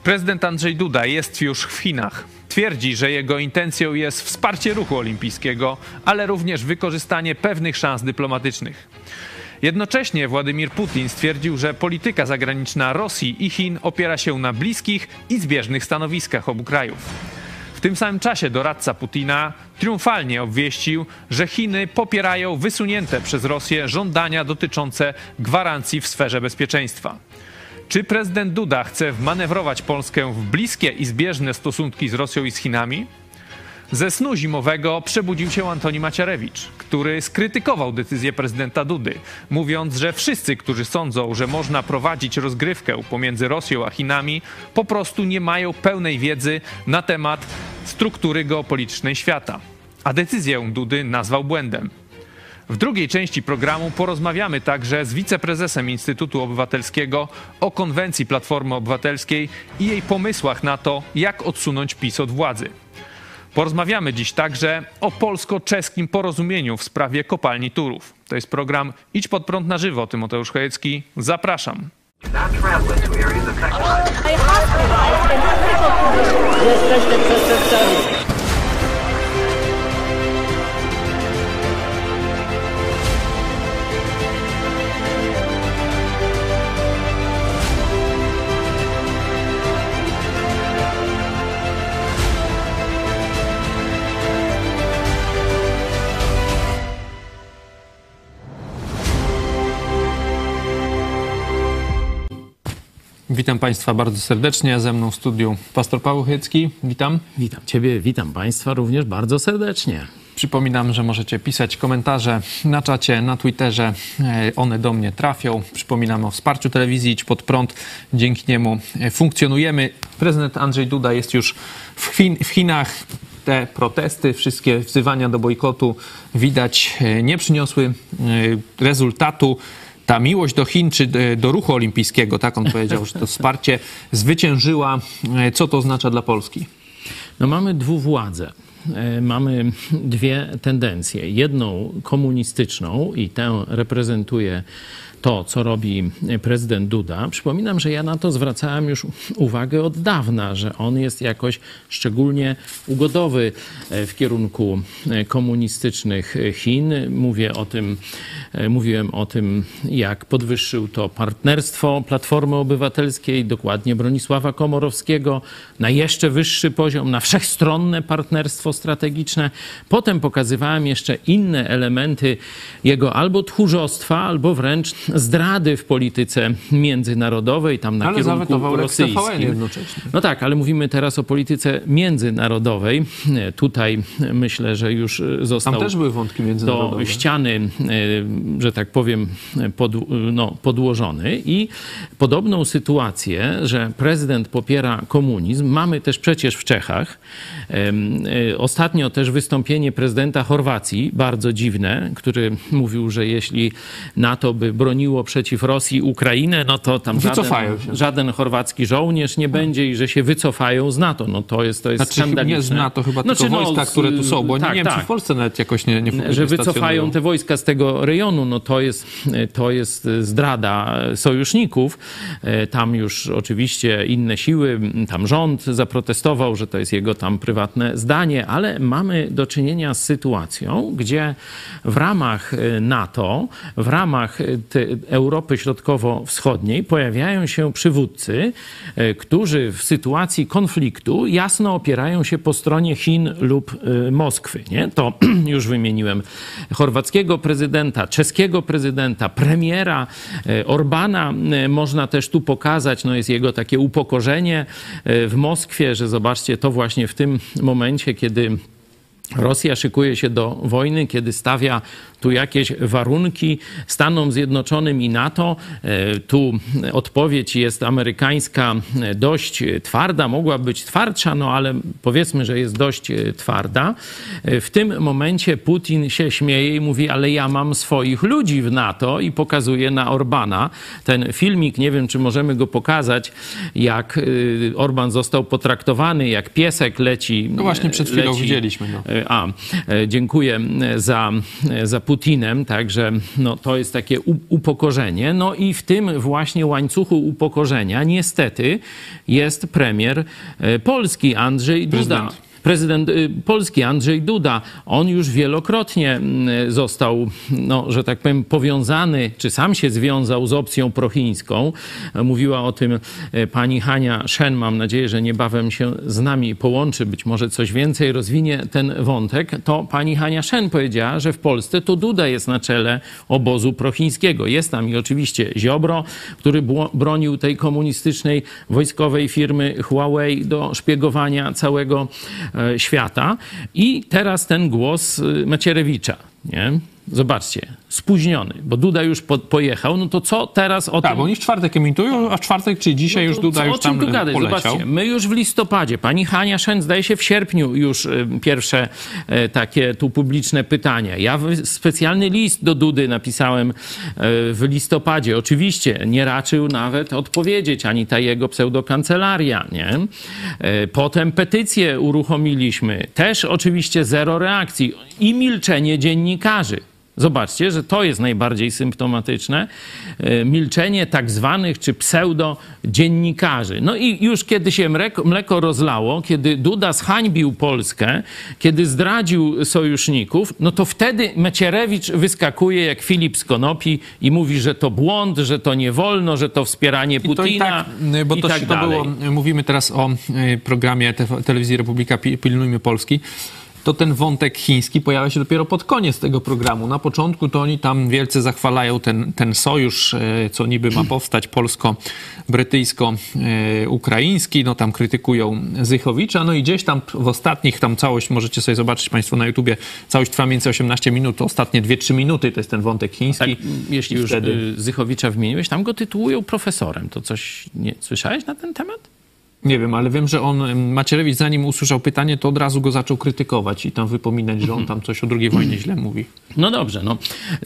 Prezydent Andrzej Duda jest już w Chinach. Twierdzi, że jego intencją jest wsparcie ruchu olimpijskiego, ale również wykorzystanie pewnych szans dyplomatycznych. Jednocześnie Władimir Putin stwierdził, że polityka zagraniczna Rosji i Chin opiera się na bliskich i zbieżnych stanowiskach obu krajów. W tym samym czasie doradca Putina triumfalnie obwieścił, że Chiny popierają wysunięte przez Rosję żądania dotyczące gwarancji w sferze bezpieczeństwa. Czy prezydent Duda chce wmanewrować Polskę w bliskie i zbieżne stosunki z Rosją i z Chinami? Ze snu zimowego przebudził się Antoni Macierewicz, który skrytykował decyzję prezydenta Dudy, mówiąc, że wszyscy, którzy sądzą, że można prowadzić rozgrywkę pomiędzy Rosją a Chinami, po prostu nie mają pełnej wiedzy na temat struktury geopolitycznej świata. A decyzję Dudy nazwał błędem. W drugiej części programu porozmawiamy także z wiceprezesem Instytutu Obywatelskiego o konwencji Platformy Obywatelskiej i jej pomysłach na to, jak odsunąć PiS od władzy. Porozmawiamy dziś także o polsko-czeskim porozumieniu w sprawie kopalni Turów. To jest program Idź Pod Prąd na żywo. Tymoteusz Chojecki. Zapraszam. Jesteście przestępcami. Witam Państwa bardzo serdecznie. Ze mną w studiu pastor Paweł Chojecki. Witam. Witam Ciebie, witam Państwa również bardzo serdecznie. Przypominam, że możecie pisać komentarze na czacie, na Twitterze. One do mnie trafią. Przypominam o wsparciu telewizji Idź Pod Prąd. Dzięki niemu funkcjonujemy. Prezydent Andrzej Duda jest już w Chinach. Te protesty, wszystkie wzywania do bojkotu widać nie przyniosły rezultatu. Ta miłość do Chin czy do ruchu olimpijskiego, tak on powiedział, że to wsparcie zwyciężyła. Co to oznacza dla Polski? No mamy dwuwładzę. Mamy dwie tendencje. Jedną komunistyczną i tę reprezentuje to, co robi prezydent Duda. Przypominam, że ja na to zwracałem już uwagę od dawna, że on jest jakoś szczególnie ugodowy w kierunku komunistycznych Chin. Mówiłem o tym, jak podwyższył to partnerstwo Platformy Obywatelskiej, dokładnie Bronisława Komorowskiego, na jeszcze wyższy poziom, na wszechstronne partnerstwo strategiczne. Potem pokazywałem jeszcze inne elementy jego albo tchórzostwa, albo wręcz zdrady w polityce międzynarodowej, tam na kierunku rosyjskim. No tak, ale mówimy teraz o polityce międzynarodowej. Tutaj myślę, że już został tam też były wątki międzynarodowe. Do ściany, że tak powiem, podłożony. I podobną sytuację, że prezydent popiera komunizm, mamy też przecież w Czechach. Ostatnio też wystąpienie prezydenta Chorwacji, bardzo dziwne, który mówił, że jeśli NATO by broniło przeciw Rosji Ukrainę, no to tam żaden chorwacki żołnierz nie będzie i że się wycofają z NATO. No to jest skandaliczne. Nie z NATO chyba, tylko wojska, które tu są, bo nie wiem, czy w Polsce nawet jakoś nie że wycofają te wojska z tego rejonu, no to jest zdrada sojuszników. Tam już oczywiście inne siły, tam rząd zaprotestował, że to jest jego tam prywatne zdanie, ale mamy do czynienia z sytuacją, gdzie w ramach NATO, w ramach Europy Środkowo-Wschodniej pojawiają się przywódcy, którzy w sytuacji konfliktu jasno opierają się po stronie Chin lub Moskwy. Nie? To już wymieniłem chorwackiego prezydenta, czeskiego prezydenta, premiera Orbana. Można też tu pokazać, no jest jego takie upokorzenie w Moskwie, że zobaczcie, to właśnie w tym momencie, kiedy Rosja szykuje się do wojny, kiedy stawia tu jakieś warunki Stanom Zjednoczonym i NATO. Tu odpowiedź jest amerykańska dość twarda, mogła być twardsza, no ale powiedzmy, że jest dość twarda. W tym momencie Putin się śmieje i mówi, ale ja mam swoich ludzi w NATO i pokazuje na Orbana. Ten filmik, nie wiem, czy możemy go pokazać, jak Orban został potraktowany, jak piesek leci. No właśnie przed chwilą widzieliśmy. No. dziękuję za Putinem, także no, to jest takie upokorzenie. No i w tym właśnie łańcuchu upokorzenia niestety jest premier Polski Andrzej Duda. Prezydent Polski Andrzej Duda, on już wielokrotnie został, no, że tak powiem, powiązany, czy sam się związał z opcją prochińską. Mówiła o tym pani Hania Szen. Mam nadzieję, że niebawem się z nami połączy, być może coś więcej rozwinie ten wątek. To pani Hania Szen powiedziała, że w Polsce to Duda jest na czele obozu prochińskiego. Jest tam i oczywiście Ziobro, który bronił tej komunistycznej wojskowej firmy Huawei do szpiegowania całego świata. I teraz ten głos Macierewicza, nie? Zobaczcie, spóźniony, bo Duda już pojechał, no to co teraz o tym... Tak, bo oni w czwartek emitują, a w czwartek, czyli dzisiaj już Duda już tam poleciał. Zobaczcie, my już w listopadzie, pani Hania Szen zdaje się w sierpniu już pierwsze takie tu publiczne pytania. Ja specjalny list do Dudy napisałem w listopadzie. Oczywiście nie raczył nawet odpowiedzieć, ani ta jego pseudokancelaria, nie? Potem petycję uruchomiliśmy. Też oczywiście zero reakcji i milczenie dziennikarzy. Zobaczcie, że to jest najbardziej symptomatyczne. Milczenie tak zwanych czy pseudo-dziennikarzy. No i już kiedy się mleko rozlało, kiedy Duda zhańbił Polskę, kiedy zdradził sojuszników, no to wtedy Macierewicz wyskakuje jak Filip z Konopi i mówi, że to błąd, że to nie wolno, że to wspieranie Putina bo to, tak to było, mówimy teraz o programie Telewizji Republika Pilnujmy Polski. To ten wątek chiński pojawia się dopiero pod koniec tego programu. Na początku to oni tam wielce zachwalają ten sojusz, co niby ma powstać polsko-brytyjsko-ukraiński. No tam krytykują Zychowicza. No i gdzieś tam w ostatnich, tam całość, możecie sobie zobaczyć państwo na YouTubie, całość trwa między 18 minut, to ostatnie 2-3 minuty to jest ten wątek chiński. Tak, jeśli już Zychowicza wymieniłeś, tam go tytułują profesorem. To coś nie słyszałeś na ten temat? Nie wiem, ale wiem, że Macierewicz, zanim usłyszał pytanie, to od razu go zaczął krytykować i tam wypominać, że on tam coś o II wojnie źle mówi. No dobrze, no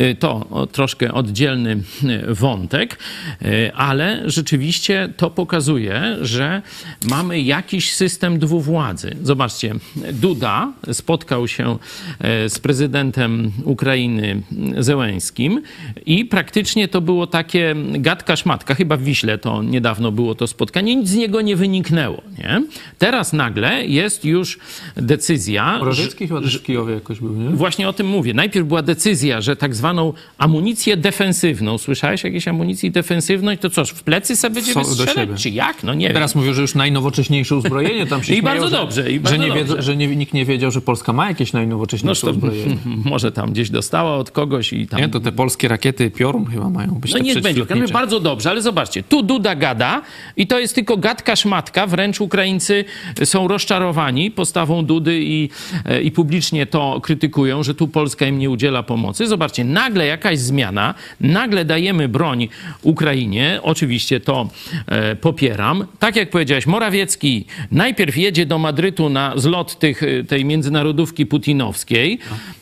to troszkę oddzielny wątek, ale rzeczywiście to pokazuje, że mamy jakiś system dwuwładzy. Zobaczcie, Duda spotkał się z prezydentem Ukrainy Zełenskim i praktycznie to było takie gadka-szmatka. Chyba w Wiśle to niedawno było to spotkanie. Nic z niego nie wyniknęło. Nie? Teraz nagle jest już decyzja... Morawiecki chyba też w Kijowie jakoś był, nie? Właśnie o tym mówię. Najpierw była decyzja, że tak zwaną amunicję defensywną. Słyszałeś jakiejś amunicji defensywnej? To coś, w plecy sobie będzie wystrzelać? Czy jak? No nie wiem. Teraz mówią, że już najnowocześniejsze uzbrojenie. Tam się I bardzo dobrze. Nikt nie wiedział, że Polska ma jakieś najnowocześniejsze uzbrojenie. Może tam gdzieś dostała od kogoś i tam... Nie, to te polskie rakiety Piorun chyba mają być. No niech będzie. Bardzo dobrze, ale zobaczcie. Tu Duda gada i to jest tylko gadka szmatka. Wręcz Ukraińcy są rozczarowani postawą Dudy i publicznie to krytykują, że tu Polska im nie udziela pomocy. Zobaczcie, nagle jakaś zmiana, nagle dajemy broń Ukrainie. Oczywiście to popieram. Tak jak powiedziałeś, Morawiecki najpierw jedzie do Madrytu na zlot tej międzynarodówki putinowskiej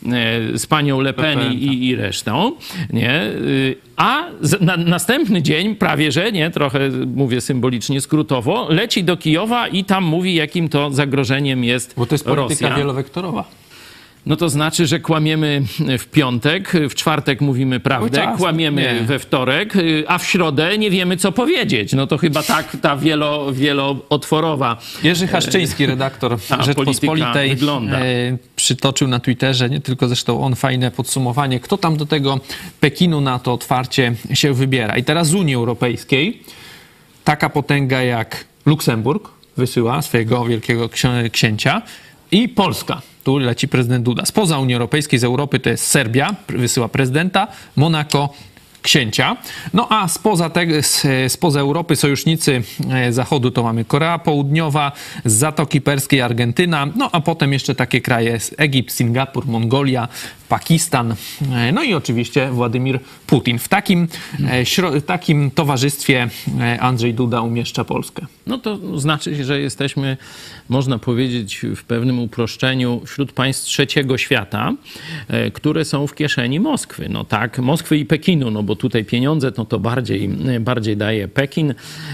z panią Le Pen i resztą, nie? A następny dzień, prawie że, nie, trochę mówię symbolicznie, skrótowo, leci do Kijowa i tam mówi, jakim to zagrożeniem jest Rosja. Bo to jest polityka wielowektorowa. No to znaczy, że kłamiemy w piątek, w czwartek mówimy prawdę, kłamiemy we wtorek, a w środę nie wiemy, co powiedzieć. No to chyba tak ta wielootworowa Jerzy Haszczyński, redaktor Rzeczpospolitej, przytoczył na Twitterze, nie tylko zresztą on, fajne podsumowanie, kto tam do tego Pekinu na to otwarcie się wybiera. I teraz z Unii Europejskiej taka potęga jak Luksemburg wysyła swojego wielkiego księcia i Polska. Tu leci prezydent Duda. Spoza Unii Europejskiej, z Europy to jest Serbia, wysyła prezydenta, Monako księcia. No a spoza Europy sojusznicy Zachodu to mamy Korea Południowa, z Zatoki Perskiej Argentyna, no a potem jeszcze takie kraje Egipt, Singapur, Mongolia, Pakistan, no i oczywiście Władimir Putin. W takim towarzystwie Andrzej Duda umieszcza Polskę. No to znaczy, że jesteśmy, można powiedzieć, w pewnym uproszczeniu wśród państw trzeciego świata, które są w kieszeni Moskwy. No tak, Moskwy i Pekinu, no bo tutaj pieniądze to bardziej daje Pekin,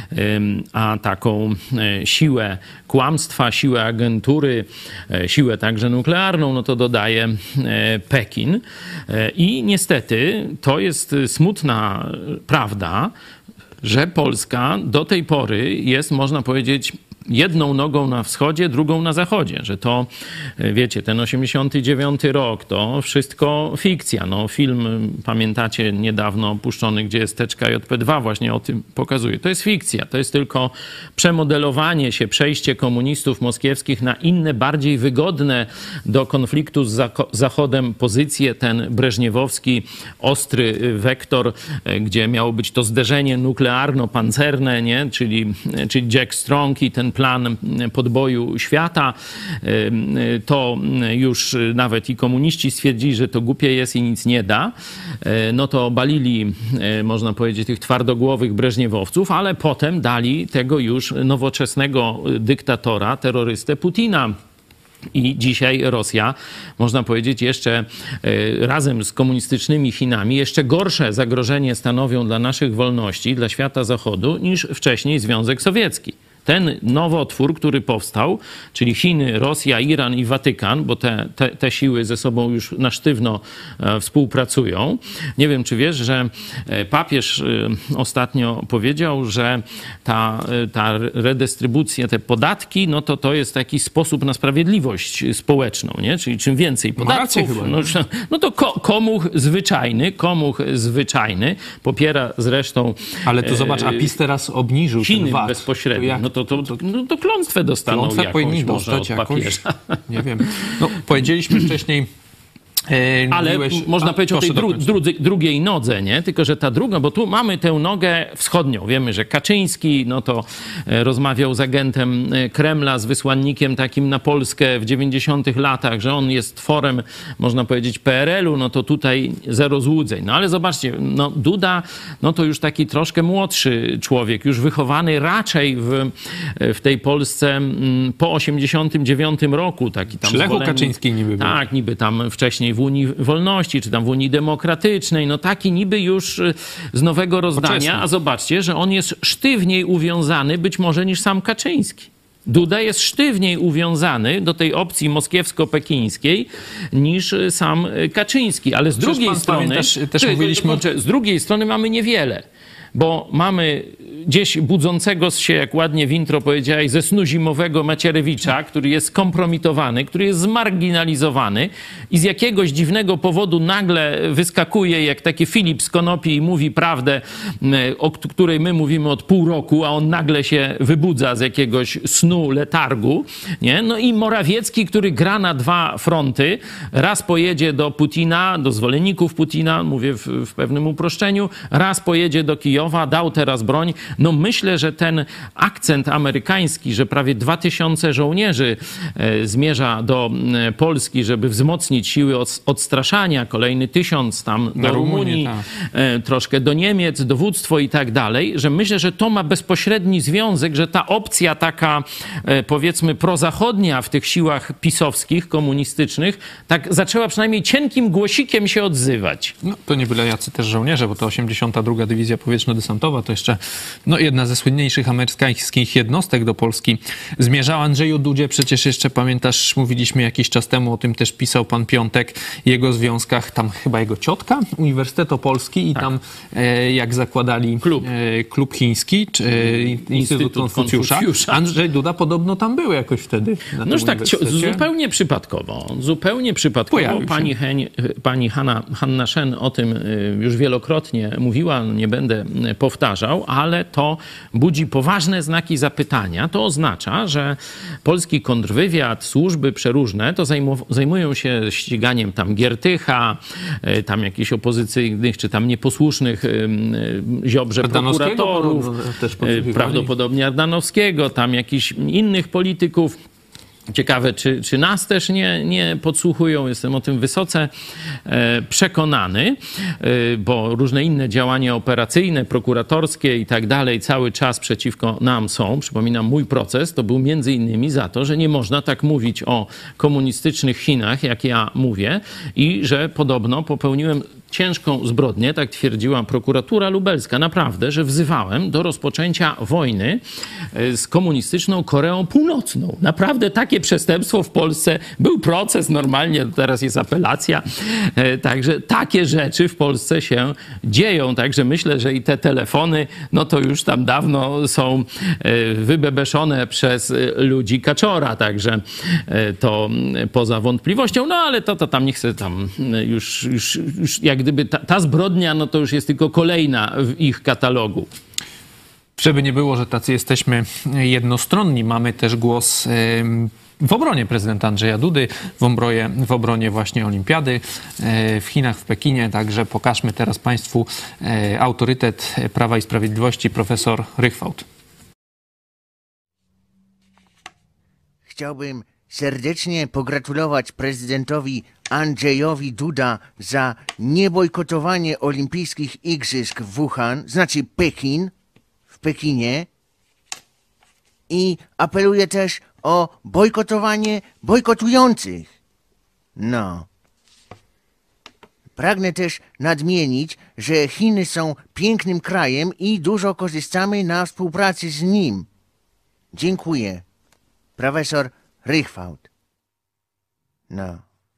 a taką siłę kłamstwa, siłę agentury, siłę także nuklearną, no to dodaje Pekin. I niestety to jest smutna prawda, że Polska do tej pory jest, można powiedzieć, jedną nogą na wschodzie, drugą na zachodzie, że to, wiecie, ten 89 rok to wszystko fikcja. No, film, pamiętacie, niedawno opuszczony, gdzie jest teczka JP2, właśnie o tym pokazuje. To jest fikcja, to jest tylko przemodelowanie się, przejście komunistów moskiewskich na inne, bardziej wygodne do konfliktu z Zachodem pozycje, ten breżniewowski ostry wektor, gdzie miało być to zderzenie nuklearno-pancerne, nie? Czyli Jack Strong i ten plan podboju świata, to już nawet i komuniści stwierdzili, że to głupie jest i nic nie da. No to obalili, można powiedzieć, tych twardogłowych breżniewowców, ale potem dali tego już nowoczesnego dyktatora, terrorystę Putina. I dzisiaj Rosja, można powiedzieć, jeszcze razem z komunistycznymi Chinami, jeszcze gorsze zagrożenie stanowią dla naszych wolności, dla świata zachodu, niż wcześniej Związek Sowiecki. Ten nowotwór, który powstał, czyli Chiny, Rosja, Iran i Watykan, bo te siły ze sobą już na sztywno współpracują. Nie wiem, czy wiesz, że papież ostatnio powiedział, że ta redystrybucja, te podatki, no to jest taki sposób na sprawiedliwość społeczną, nie? Czyli czym więcej podatków, no to komuch zwyczajny popiera zresztą... Ale tu zobacz, a PiS teraz obniżył Chiny ten VAT. bezpośrednio. To klątwę dostaną klątwę jakąś powinni może dostać od papieża. Nie wiem. No, powiedzieliśmy wcześniej... Ale można powiedzieć o tej drugiej nodze, nie? Tylko że ta druga, bo tu mamy tę nogę wschodnią. Wiemy, że Kaczyński, no to rozmawiał z agentem Kremla, z wysłannikiem takim na Polskę w 90 latach, że on jest tworem, można powiedzieć, PRL-u, no to tutaj zero złudzeń. No ale zobaczcie, no Duda, no to już taki troszkę młodszy człowiek, już wychowany raczej w tej Polsce po 89 roku. Taki tam Lechu Kaczyński niby był. Tak, niby tam wcześniej w Unii Wolności, czy tam w Unii Demokratycznej, no taki niby już z nowego rozdania, a zobaczcie, że on jest sztywniej uwiązany być może niż sam Kaczyński. Duda jest sztywniej uwiązany do tej opcji moskiewsko-pekińskiej niż sam Kaczyński, ale z drugiej strony też mówiliśmy z drugiej strony mamy niewiele. Bo mamy gdzieś budzącego się, jak ładnie w intro powiedziałeś, ze snu zimowego Macierewicza, który jest skompromitowany, który jest zmarginalizowany i z jakiegoś dziwnego powodu nagle wyskakuje jak taki Filip z Konopi i mówi prawdę, o której my mówimy od pół roku, a on nagle się wybudza z jakiegoś snu, letargu. Nie? No i Morawiecki, który gra na dwa fronty, raz pojedzie do Putina, do zwolenników Putina, mówię w pewnym uproszczeniu, raz pojedzie do Kijowa, dał teraz broń. No myślę, że ten akcent amerykański, że prawie 2000 żołnierzy zmierza do Polski, żeby wzmocnić siły odstraszania, kolejny 1000 tam do Rumunii, troszkę do Niemiec, dowództwo i tak dalej, że myślę, że to ma bezpośredni związek, że ta opcja taka, powiedzmy, prozachodnia w tych siłach pisowskich, komunistycznych, tak zaczęła przynajmniej cienkim głosikiem się odzywać. No to nie byle jacy też żołnierze, bo to 82. Dywizja Powietrzno-Desantowa to jeszcze jedna ze słynniejszych amerykańskich jednostek do Polski zmierzała. Andrzeju Dudzie przecież jeszcze pamiętasz, mówiliśmy jakiś czas temu, o tym też pisał pan Piątek, jego związkach, tam chyba jego ciotka, Uniwersytet Opolski i tak. Tam jak zakładali klub chiński, czy Instytut Konfucjusza. Andrzej Duda podobno tam był jakoś wtedy. No już tak, zupełnie przypadkowo. Pani Hanna Shen o tym już wielokrotnie mówiła, nie będę powtarzał, ale to budzi poważne znaki zapytania. To oznacza, że polski kontrwywiad, służby przeróżne to zajmują się ściganiem tam Giertycha, tam jakichś opozycyjnych, czy tam nieposłusznych Ziobrze prokuratorów, prawdopodobnie Ardanowskiego, tam jakichś innych polityków. Ciekawe, czy nas też nie podsłuchują. Jestem o tym wysoce przekonany, bo różne inne działania operacyjne, prokuratorskie i tak dalej cały czas przeciwko nam są. Przypominam, mój proces to był między innymi za to, że nie można tak mówić o komunistycznych Chinach, jak ja mówię, i że podobno popełniłem ciężką zbrodnię, tak twierdziła prokuratura lubelska, naprawdę, że wzywałem do rozpoczęcia wojny z komunistyczną Koreą Północną. Naprawdę takie przestępstwo w Polsce, był proces normalnie, teraz jest apelacja, także takie rzeczy w Polsce się dzieją, także myślę, że i te telefony, no to już tam dawno są wybebeszone przez ludzi Kaczora, także to poza wątpliwością, no ale to tam nie chcę tam już jak gdyby ta zbrodnia, no to już jest tylko kolejna w ich katalogu. Żeby nie było, że tacy jesteśmy jednostronni, mamy też głos w obronie prezydenta Andrzeja Dudy, w obronie właśnie olimpiady w Chinach, w Pekinie. Także pokażmy teraz Państwu autorytet Prawa i Sprawiedliwości, profesor Rychwałd. Chciałbym serdecznie pogratulować prezydentowi Andrzejowi Duda za niebojkotowanie olimpijskich igrzysk w Wuhan, znaczy w Pekinie. I apeluję też o bojkotowanie bojkotujących. No. Pragnę też nadmienić, że Chiny są pięknym krajem i dużo korzystamy na współpracy z nim. Dziękuję. Profesor Rychwałd. No.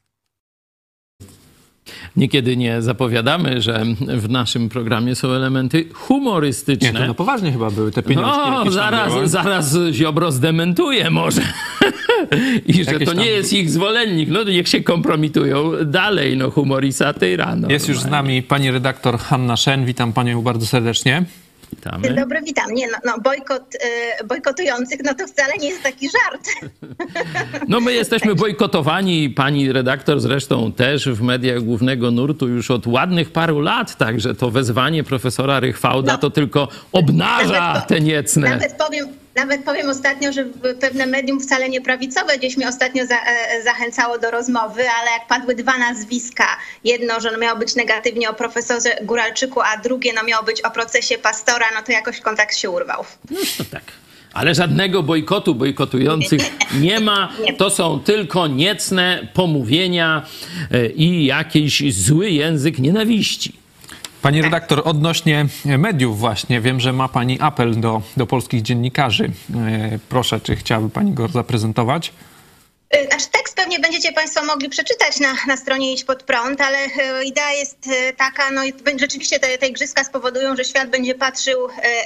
Niekiedy nie zapowiadamy, że w naszym programie są elementy humorystyczne. Nie, to na poważnie chyba były te pieniążki. No, zaraz Ziobro zdementuje może. I że to nie jest ich zwolennik. No niech się kompromitują dalej. No humor i satyra. No, jest już z nami pani redaktor Hanna Szen. Witam panią bardzo serdecznie. Witamy. Dzień dobry, witam. Nie, bojkotujących, no to wcale nie jest taki żart. No my jesteśmy bojkotowani, pani redaktor zresztą też w mediach głównego nurtu już od ładnych paru lat, także to wezwanie profesora Rychwałda to tylko obnaża te niecne. Nawet powiem ostatnio, że pewne medium wcale nie prawicowe gdzieś mnie ostatnio zachęcało do rozmowy, ale jak padły dwa nazwiska, jedno, że miało być negatywnie o profesorze Góralczyku, a drugie miało być o procesie Pastora, no to jakoś kontakt się urwał. No to tak. Ale żadnego bojkotujących nie ma. To są tylko niecne pomówienia i jakiś zły język nienawiści. Pani redaktor, odnośnie mediów właśnie, wiem, że ma pani apel do polskich dziennikarzy. Proszę, czy chciałaby pani go zaprezentować? Znaczy tekst pewnie będziecie Państwo mogli przeczytać na stronie Idź Pod Prąd, ale idea jest taka, no i rzeczywiście te igrzyska spowodują, że świat będzie patrzył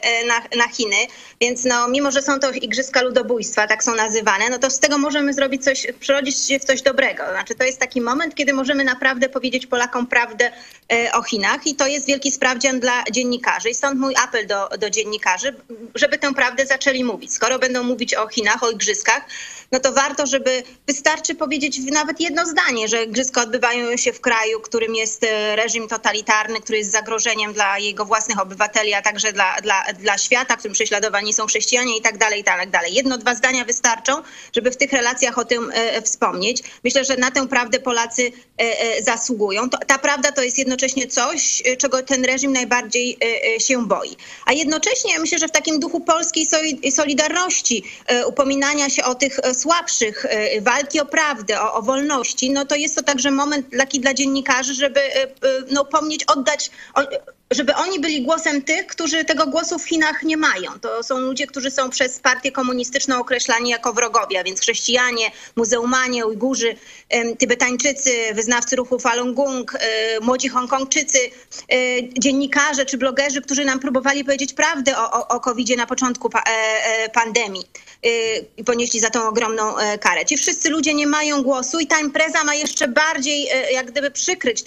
na Chiny, więc no mimo, że są to igrzyska ludobójstwa, tak są nazywane, no to z tego możemy zrobić coś, przerodzić się w coś dobrego. Znaczy to jest taki moment, kiedy możemy naprawdę powiedzieć Polakom prawdę o Chinach i to jest wielki sprawdzian dla dziennikarzy i stąd mój apel do dziennikarzy, żeby tę prawdę zaczęli mówić. Skoro będą mówić o Chinach, o igrzyskach, no to warto, żeby wystarczy powiedzieć nawet jedno zdanie, że igrzyska odbywają się w kraju, którym jest reżim totalitarny, który jest zagrożeniem dla jego własnych obywateli, a także dla świata, w którym prześladowani są chrześcijanie i tak dalej, i tak dalej. Jedno, dwa zdania wystarczą, żeby w tych relacjach o tym wspomnieć. Myślę, że na tę prawdę Polacy zasługują. Ta prawda to jest jednocześnie coś, czego ten reżim najbardziej się boi. A jednocześnie myślę, że w takim duchu polskiej solidarności, upominania się o tych słabszych, walki o prawdę, o wolności, no to jest to także moment taki dla dziennikarzy, żeby pomnieć, oddać, żeby oni byli głosem tych, którzy tego głosu w Chinach nie mają. To są ludzie, którzy są przez partię komunistyczną określani jako wrogowie, a więc chrześcijanie, muzułmanie, Ujgurzy, Tybetańczycy, wyznawcy ruchu Falun Gong, młodzi Hongkongczycy, dziennikarze czy blogerzy, którzy nam próbowali powiedzieć prawdę o COVID-zie na początku pandemii i ponieśli za tą ogromną karę. Ci wszyscy ludzie nie mają głosu i ta impreza ma jeszcze bardziej jak gdyby przykryć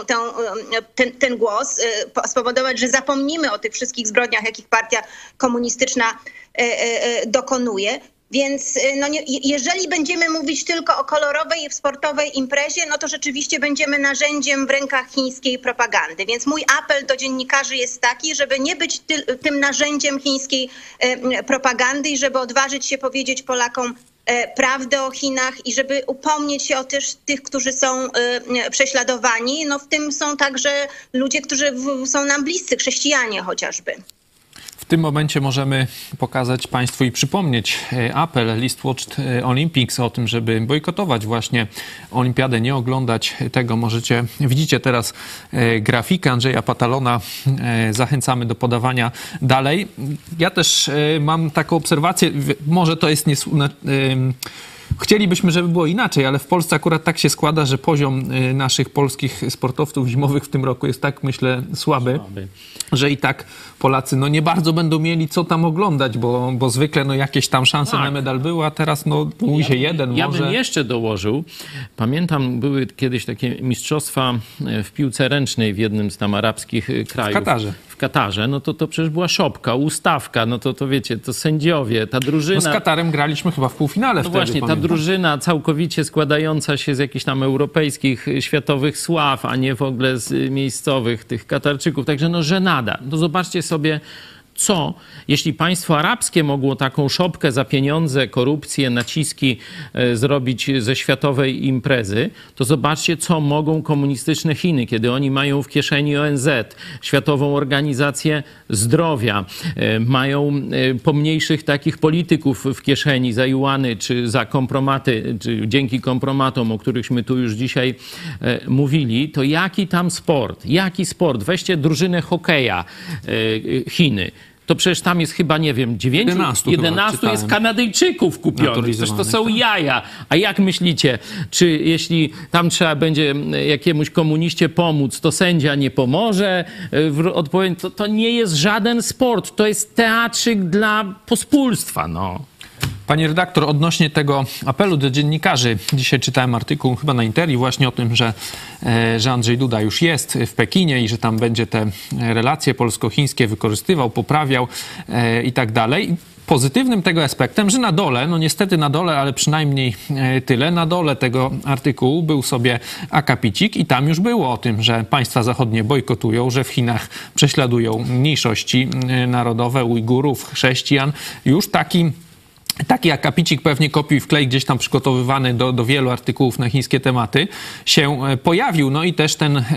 ten głos, spowodować, że zapomnimy o tych wszystkich zbrodniach, jakich partia komunistyczna dokonuje. Więc jeżeli będziemy mówić tylko o kolorowej, sportowej imprezie, no to rzeczywiście będziemy narzędziem w rękach chińskiej propagandy. Więc mój apel do dziennikarzy jest taki, żeby nie być tym narzędziem chińskiej propagandy i żeby odważyć się powiedzieć Polakom prawdę o Chinach i żeby upomnieć się o tych, którzy są prześladowani. No w tym są także ludzie, którzy są nam bliscy, chrześcijanie chociażby. W tym momencie możemy pokazać Państwu i przypomnieć apel List Watched Olympics o tym, żeby bojkotować właśnie olimpiadę, nie oglądać tego. Widzicie teraz grafikę Andrzeja Patalona. Zachęcamy do podawania dalej. Ja też mam taką obserwację, może to jest chcielibyśmy, żeby było inaczej, ale w Polsce akurat tak się składa, że poziom naszych polskich sportowców zimowych w tym roku jest tak, myślę, słaby. Że i tak Polacy nie bardzo będą mieli co tam oglądać, bo zwykle jakieś tam szanse na medal były, a teraz mówi się jeden ja może. Ja bym jeszcze dołożył. Pamiętam, były kiedyś takie mistrzostwa w piłce ręcznej w jednym z tam arabskich krajów. W Katarze. No to przecież była szopka, ustawka, to wiecie, to sędziowie, ta drużyna... z Katarem graliśmy chyba w półfinale wtedy. Właśnie, ta drużyna całkowicie składająca się z jakichś tam europejskich, światowych sław, a nie w ogóle z miejscowych tych Katarczyków. Także żenada. To zobaczcie sobie, jeśli państwo arabskie mogło taką szopkę za pieniądze, korupcję, naciski zrobić ze światowej imprezy, to zobaczcie, co mogą komunistyczne Chiny, kiedy oni mają w kieszeni ONZ, Światową Organizację Zdrowia, mają pomniejszych takich polityków w kieszeni za juany, czy za kompromaty, czy dzięki kompromatom, o którychśmy tu już dzisiaj mówili, to jaki tam sport? Jaki sport? Weźcie drużynę hokeja Chiny. To przecież tam jest chyba, nie wiem, 11 jest Kanadyjczyków kupionych. Przecież to są jaja. A jak myślicie, czy jeśli tam trzeba będzie jakiemuś komuniście pomóc, to sędzia nie pomoże? To nie jest żaden sport. To jest teatrzyk dla pospólstwa, Pani redaktor, odnośnie tego apelu do dziennikarzy, dzisiaj czytałem artykuł chyba na Interi właśnie o tym, że Andrzej Duda już jest w Pekinie i że tam będzie te relacje polsko-chińskie wykorzystywał, poprawiał i tak dalej. Pozytywnym tego aspektem, że na dole, niestety na dole, ale przynajmniej tyle, na dole tego artykułu był sobie akapicik i tam już było o tym, że państwa zachodnie bojkotują, że w Chinach prześladują mniejszości narodowe, Ujgurów, chrześcijan. Już taki akapicik, pewnie kopiuj wklej, gdzieś tam przygotowywany do wielu artykułów na chińskie tematy, się pojawił. No i też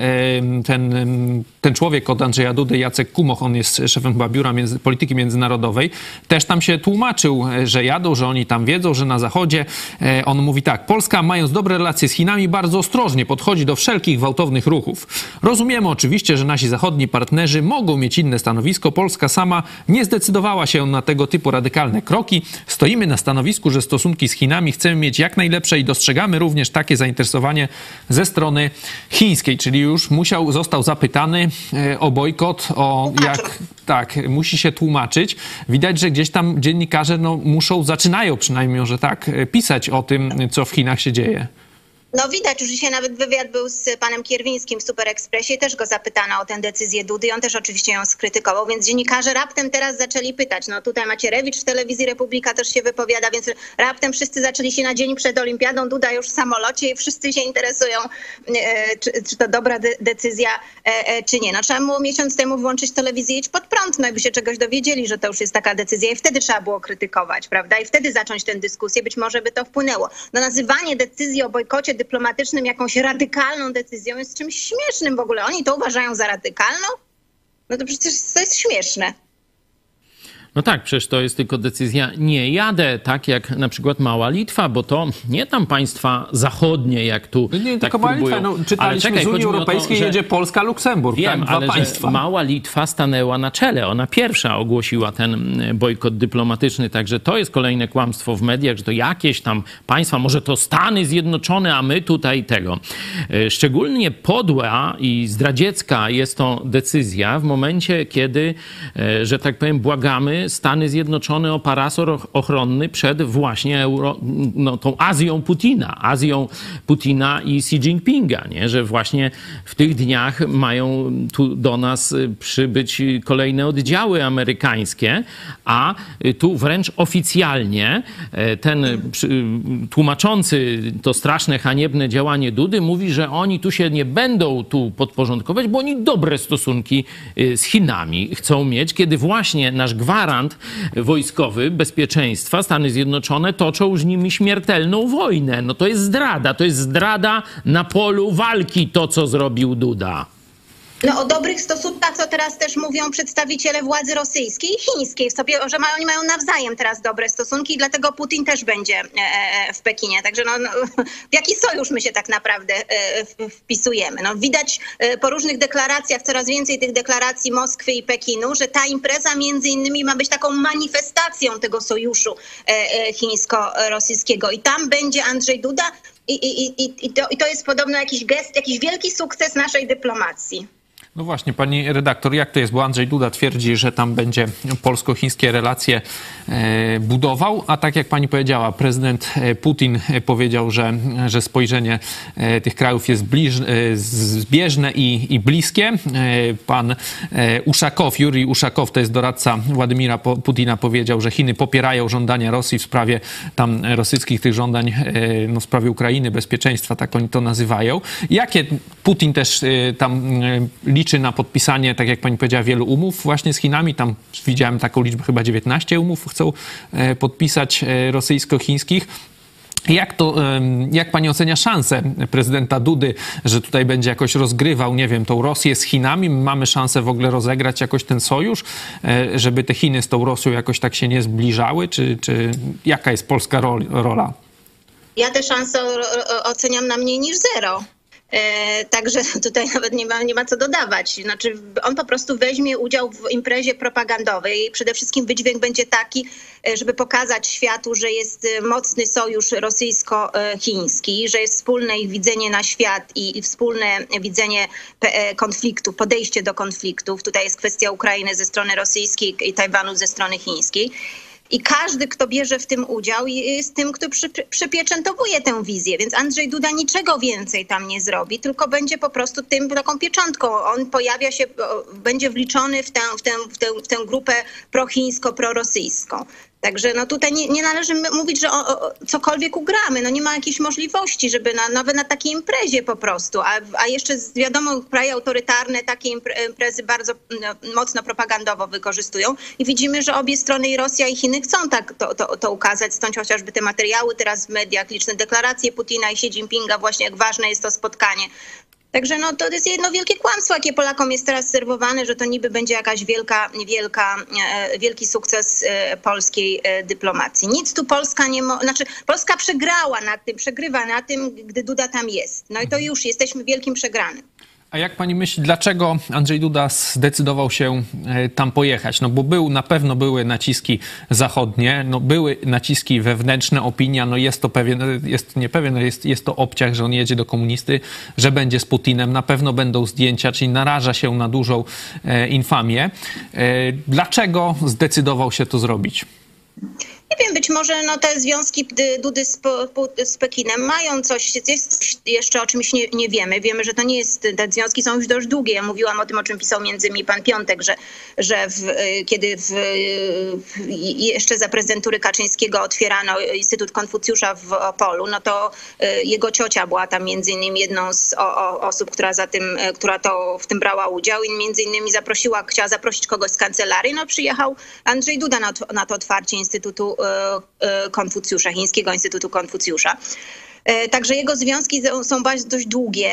ten człowiek od Andrzeja Dudy, Jacek Kumoch, on jest szefem chyba Biura Polityki Międzynarodowej, też tam się tłumaczył, że jadą, że oni tam wiedzą, że na Zachodzie. On mówi tak: Polska, mając dobre relacje z Chinami, bardzo ostrożnie podchodzi do wszelkich gwałtownych ruchów. Rozumiemy oczywiście, że nasi zachodni partnerzy mogą mieć inne stanowisko. Polska sama nie zdecydowała się na tego typu radykalne kroki. Stoimy na stanowisku, że stosunki z Chinami chcemy mieć jak najlepsze i dostrzegamy również takie zainteresowanie ze strony chińskiej, czyli już został zapytany o bojkot, musi się tłumaczyć. Widać, że gdzieś tam dziennikarze zaczynają przynajmniej, że tak, pisać o tym, co w Chinach się dzieje. Widać, już dzisiaj nawet wywiad był z panem Kierwińskim w Super Expressie i też go zapytano o tę decyzję Dudy i on też oczywiście ją skrytykował, więc dziennikarze raptem teraz zaczęli pytać. Tutaj Macierewicz w telewizji Republika też się wypowiada, więc raptem wszyscy zaczęli się na dzień przed olimpiadą, Duda już w samolocie i wszyscy się interesują, czy to dobra decyzja, czy nie. Trzeba było miesiąc temu włączyć telewizję Idź Pod Prąd, i by się czegoś dowiedzieli, że to już jest taka decyzja i wtedy trzeba było krytykować, prawda? I wtedy zacząć tę dyskusję, być może by to wpłynęło. Nazywanie decyzji o bojkocie dyplomatycznym jakąś radykalną decyzją jest czymś śmiesznym w ogóle. Oni to uważają za radykalną? To przecież to jest śmieszne. Tak, przecież to jest tylko decyzja nie jadę, tak jak na przykład Mała Litwa, bo to nie tam państwa zachodnie, jak tu nie, tak tylko Mała Litwa. Czytaliśmy, z Unii Europejskiej jedzie Polska, Luksemburg. Wiem, dwa ale państwa. Mała Litwa stanęła na czele. Ona pierwsza ogłosiła ten bojkot dyplomatyczny, także to jest kolejne kłamstwo w mediach, że to jakieś tam państwa, może to Stany Zjednoczone, a my tutaj tego. Szczególnie podła i zdradziecka jest to decyzja w momencie, kiedy, że tak powiem, błagamy Stany Zjednoczone o parasol ochronny przed właśnie tą Azją Putina i Xi Jinpinga, nie? Że właśnie w tych dniach mają tu do nas przybyć kolejne oddziały amerykańskie, a tu wręcz oficjalnie ten tłumaczący to straszne, haniebne działanie Dudy mówi, że oni tu się nie będą podporządkować, bo oni dobre stosunki z Chinami chcą mieć, kiedy właśnie nasz gwarant gwarant wojskowy bezpieczeństwa. Stany Zjednoczone toczą z nimi śmiertelną wojnę. No to jest zdrada na polu walki, to co zrobił Duda. No o dobrych stosunkach to teraz też mówią przedstawiciele władzy rosyjskiej i chińskiej, że oni mają nawzajem teraz dobre stosunki i dlatego Putin też będzie w Pekinie. Także w jaki sojusz my się tak naprawdę wpisujemy? No, widać po różnych deklaracjach, coraz więcej tych deklaracji Moskwy i Pekinu, że ta impreza między innymi ma być taką manifestacją tego sojuszu chińsko-rosyjskiego i tam będzie Andrzej Duda i to jest podobno jakiś gest, jakiś wielki sukces naszej dyplomacji. No właśnie, pani redaktor, jak to jest? Bo Andrzej Duda twierdzi, że tam będzie polsko-chińskie relacje budował, a tak jak pani powiedziała, prezydent Putin powiedział, że spojrzenie tych krajów jest zbieżne i bliskie. Pan Jurij Uszakow, to jest doradca Władimira Putina, powiedział, że Chiny popierają żądania Rosji w sprawie tam rosyjskich tych żądań, no w sprawie Ukrainy, bezpieczeństwa, tak oni to nazywają. Jakie Putin też tam liczy na podpisanie, tak jak pani powiedziała, wielu umów właśnie z Chinami. Tam widziałem taką liczbę, chyba 19 umów chcą podpisać rosyjsko-chińskich. Jak pani ocenia szansę prezydenta Dudy, że tutaj będzie jakoś rozgrywał, nie wiem, tą Rosję z Chinami? Mamy szansę w ogóle rozegrać jakoś ten sojusz, żeby te Chiny z tą Rosją jakoś tak się nie zbliżały? Czy jaka jest polska rola? Ja te szanse oceniam na mniej niż zero. Także tutaj nawet nie ma co dodawać. Znaczy, on po prostu weźmie udział w imprezie propagandowej. Przede wszystkim wydźwięk będzie taki, żeby pokazać światu, że jest mocny sojusz rosyjsko-chiński, że jest wspólne ich widzenie na świat i wspólne widzenie konfliktu, podejście do konfliktów. Tutaj jest kwestia Ukrainy ze strony rosyjskiej i Tajwanu ze strony chińskiej. I każdy, kto bierze w tym udział, jest tym, kto przypieczętowuje tę wizję. Więc Andrzej Duda niczego więcej tam nie zrobi, tylko będzie po prostu taką pieczątką. On pojawia się, będzie wliczony w tę grupę prochińsko, prorosyjską. Także no tutaj nie należy mówić, że cokolwiek ugramy. No nie ma jakiejś możliwości, żeby nawet na takiej imprezie po prostu. A jeszcze wiadomo, kraje autorytarne takie imprezy bardzo mocno propagandowo wykorzystują. I widzimy, że obie strony, i Rosja, i Chiny, chcą tak to ukazać. Stąd chociażby te materiały teraz w mediach, liczne deklaracje Putina i Xi Jinpinga, właśnie jak ważne jest to spotkanie. Także no, to jest jedno wielkie kłamstwo, jakie Polakom jest teraz serwowane, że to niby będzie jakaś wielki sukces polskiej dyplomacji. Nic tu Polska Polska przegrywa na tym, gdy Duda tam jest. No i to już jesteśmy wielkim przegranym. A jak pani myśli, dlaczego Andrzej Duda zdecydował się tam pojechać? No bo na pewno były naciski zachodnie, no były naciski wewnętrzne, opinia, no jest to obciach, że on jedzie do komunisty, że będzie z Putinem, na pewno będą zdjęcia, czyli naraża się na dużą infamię. Dlaczego zdecydował się to zrobić? Nie wiem, być może te związki Dudy z Pekinem mają coś, jest jeszcze o czymś nie wiemy. Wiemy, że to nie jest, te związki są już dość długie. Ja mówiłam o tym, o czym pisał między innymi pan Piątek, że kiedy jeszcze za prezydentury Kaczyńskiego otwierano Instytut Konfucjusza w Opolu, no to jego ciocia była tam między innymi jedną z osób, która w tym brała udział i między innymi chciała zaprosić kogoś z kancelarii. No przyjechał Andrzej Duda na to otwarcie Instytutu Konfucjusza, Chińskiego Instytutu Konfucjusza. Także jego związki są dość długie.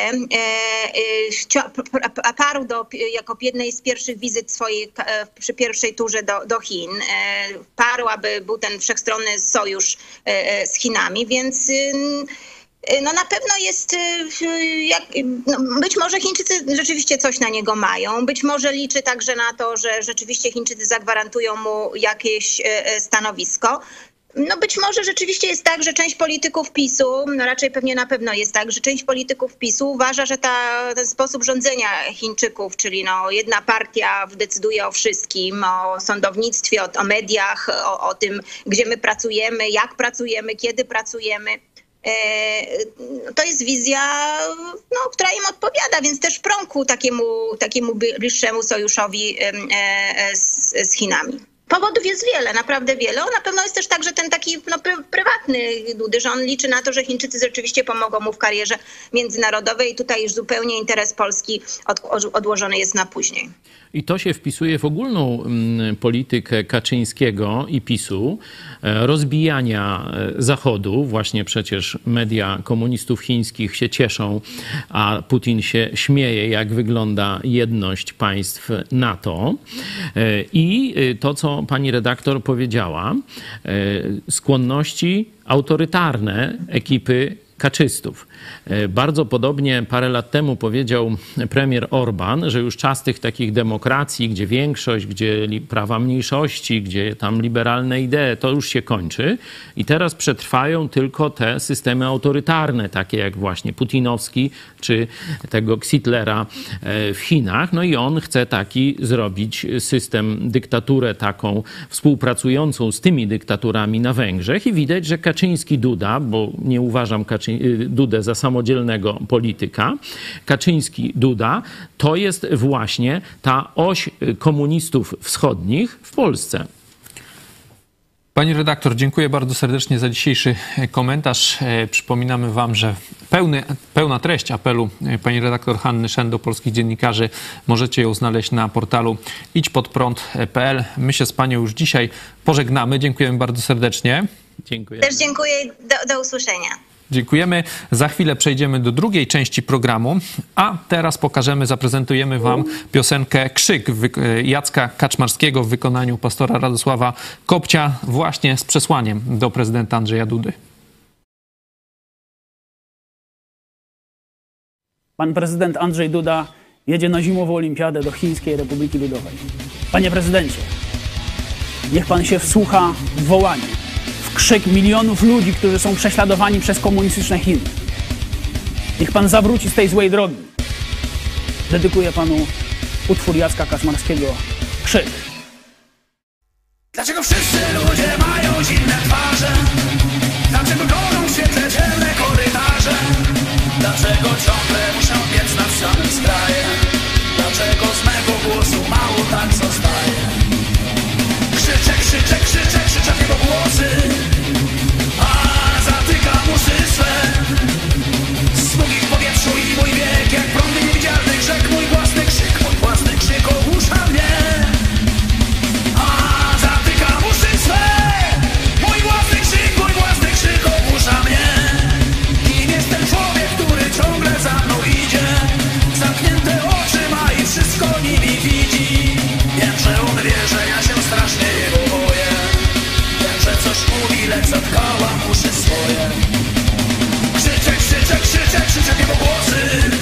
Parł jako jednej z pierwszych wizyt swojej przy pierwszej turze do Chin. Parł, aby był ten wszechstronny sojusz z Chinami, więc no na pewno jest, być może Chińczycy rzeczywiście coś na niego mają, być może liczy także na to, że rzeczywiście Chińczycy zagwarantują mu jakieś stanowisko. No być może rzeczywiście jest tak, że część polityków PiS-u, no raczej pewnie na pewno jest tak, że część polityków PiS-u uważa, że ten sposób rządzenia Chińczyków, czyli jedna partia decyduje o wszystkim, o sądownictwie, o mediach, o tym, gdzie my pracujemy, jak pracujemy, kiedy pracujemy. To jest wizja, która im odpowiada, więc też prąku takiemu bliższemu sojuszowi z Chinami. Powodów jest wiele, naprawdę wiele. Na pewno jest też tak, że ten taki prywatny Dudy, że on liczy na to, że Chińczycy rzeczywiście pomogą mu w karierze międzynarodowej i tutaj już zupełnie interes Polski odłożony jest na później. I to się wpisuje w ogólną politykę Kaczyńskiego i PiS-u, rozbijania Zachodu. Właśnie przecież media komunistów chińskich się cieszą, a Putin się śmieje, jak wygląda jedność państw NATO. I to, co pani redaktor powiedziała, skłonności autorytarne ekipy kaczystów. Bardzo podobnie parę lat temu powiedział premier Orban, że już czas tych takich demokracji, gdzie większość, gdzie prawa mniejszości, gdzie tam liberalne idee, to już się kończy i teraz przetrwają tylko te systemy autorytarne, takie jak właśnie putinowski czy tego Xitlera w Chinach. No i on chce taki zrobić system, dyktaturę taką współpracującą z tymi dyktaturami na Węgrzech i widać, że Kaczyński-Duda, bo nie uważam Dudę za samodzielnego polityka, Kaczyński-Duda to jest właśnie ta oś komunistów wschodnich w Polsce. Pani redaktor, dziękuję bardzo serdecznie za dzisiejszy komentarz. Przypominamy wam, że pełna treść apelu pani redaktor Hanny Szendo, polskich dziennikarzy, możecie ją znaleźć na portalu idźpodprąd.pl. My się z panią już dzisiaj pożegnamy. Dziękujemy bardzo serdecznie. Dziękuję. Też dziękuję i do usłyszenia. Dziękujemy. Za chwilę przejdziemy do drugiej części programu, a teraz zaprezentujemy wam piosenkę Krzyk Jacka Kaczmarskiego w wykonaniu pastora Radosława Kopcia właśnie z przesłaniem do prezydenta Andrzeja Dudy. Pan prezydent Andrzej Duda jedzie na zimową olimpiadę do Chińskiej Republiki Ludowej. Panie prezydencie, niech pan się wsłucha w wołanie, w krzyk milionów ludzi, którzy są prześladowani przez komunistyczne Chiny. Niech pan zawróci z tej złej drogi. Dedykuję panu utwór Jacka Kaczmarskiego Krzyk. Dlaczego wszyscy ludzie mają zimne twarze? Dlaczego godą się te ciemne korytarze? Dlaczego ciągle muszę biec nad samym skrajem? Dlaczego z mego głosu mało tak zostaje? Krzyczę, krzyczę, krzyczę, krzyczę w jego głosy, a zatykam uszy swe. Smugi w powietrzu i mój wiek, jak prądy niewidzialnych rzek. Mój własny krzyk ogłusza mnie. A zatykam uszy swe. Mój własny krzyk ogłusza mnie. Kim jest ten człowiek, który ciągle za mną idzie? Zamknięte oczy ma i wszystko nimi widzi. Wiem, że on wie, że ja się strasznie jego boję. Wiem, że coś mówi, lecz zatkałam uszy swoje. Krzyczę, krzyczę, krzyczę, krzyczę w jego głosy.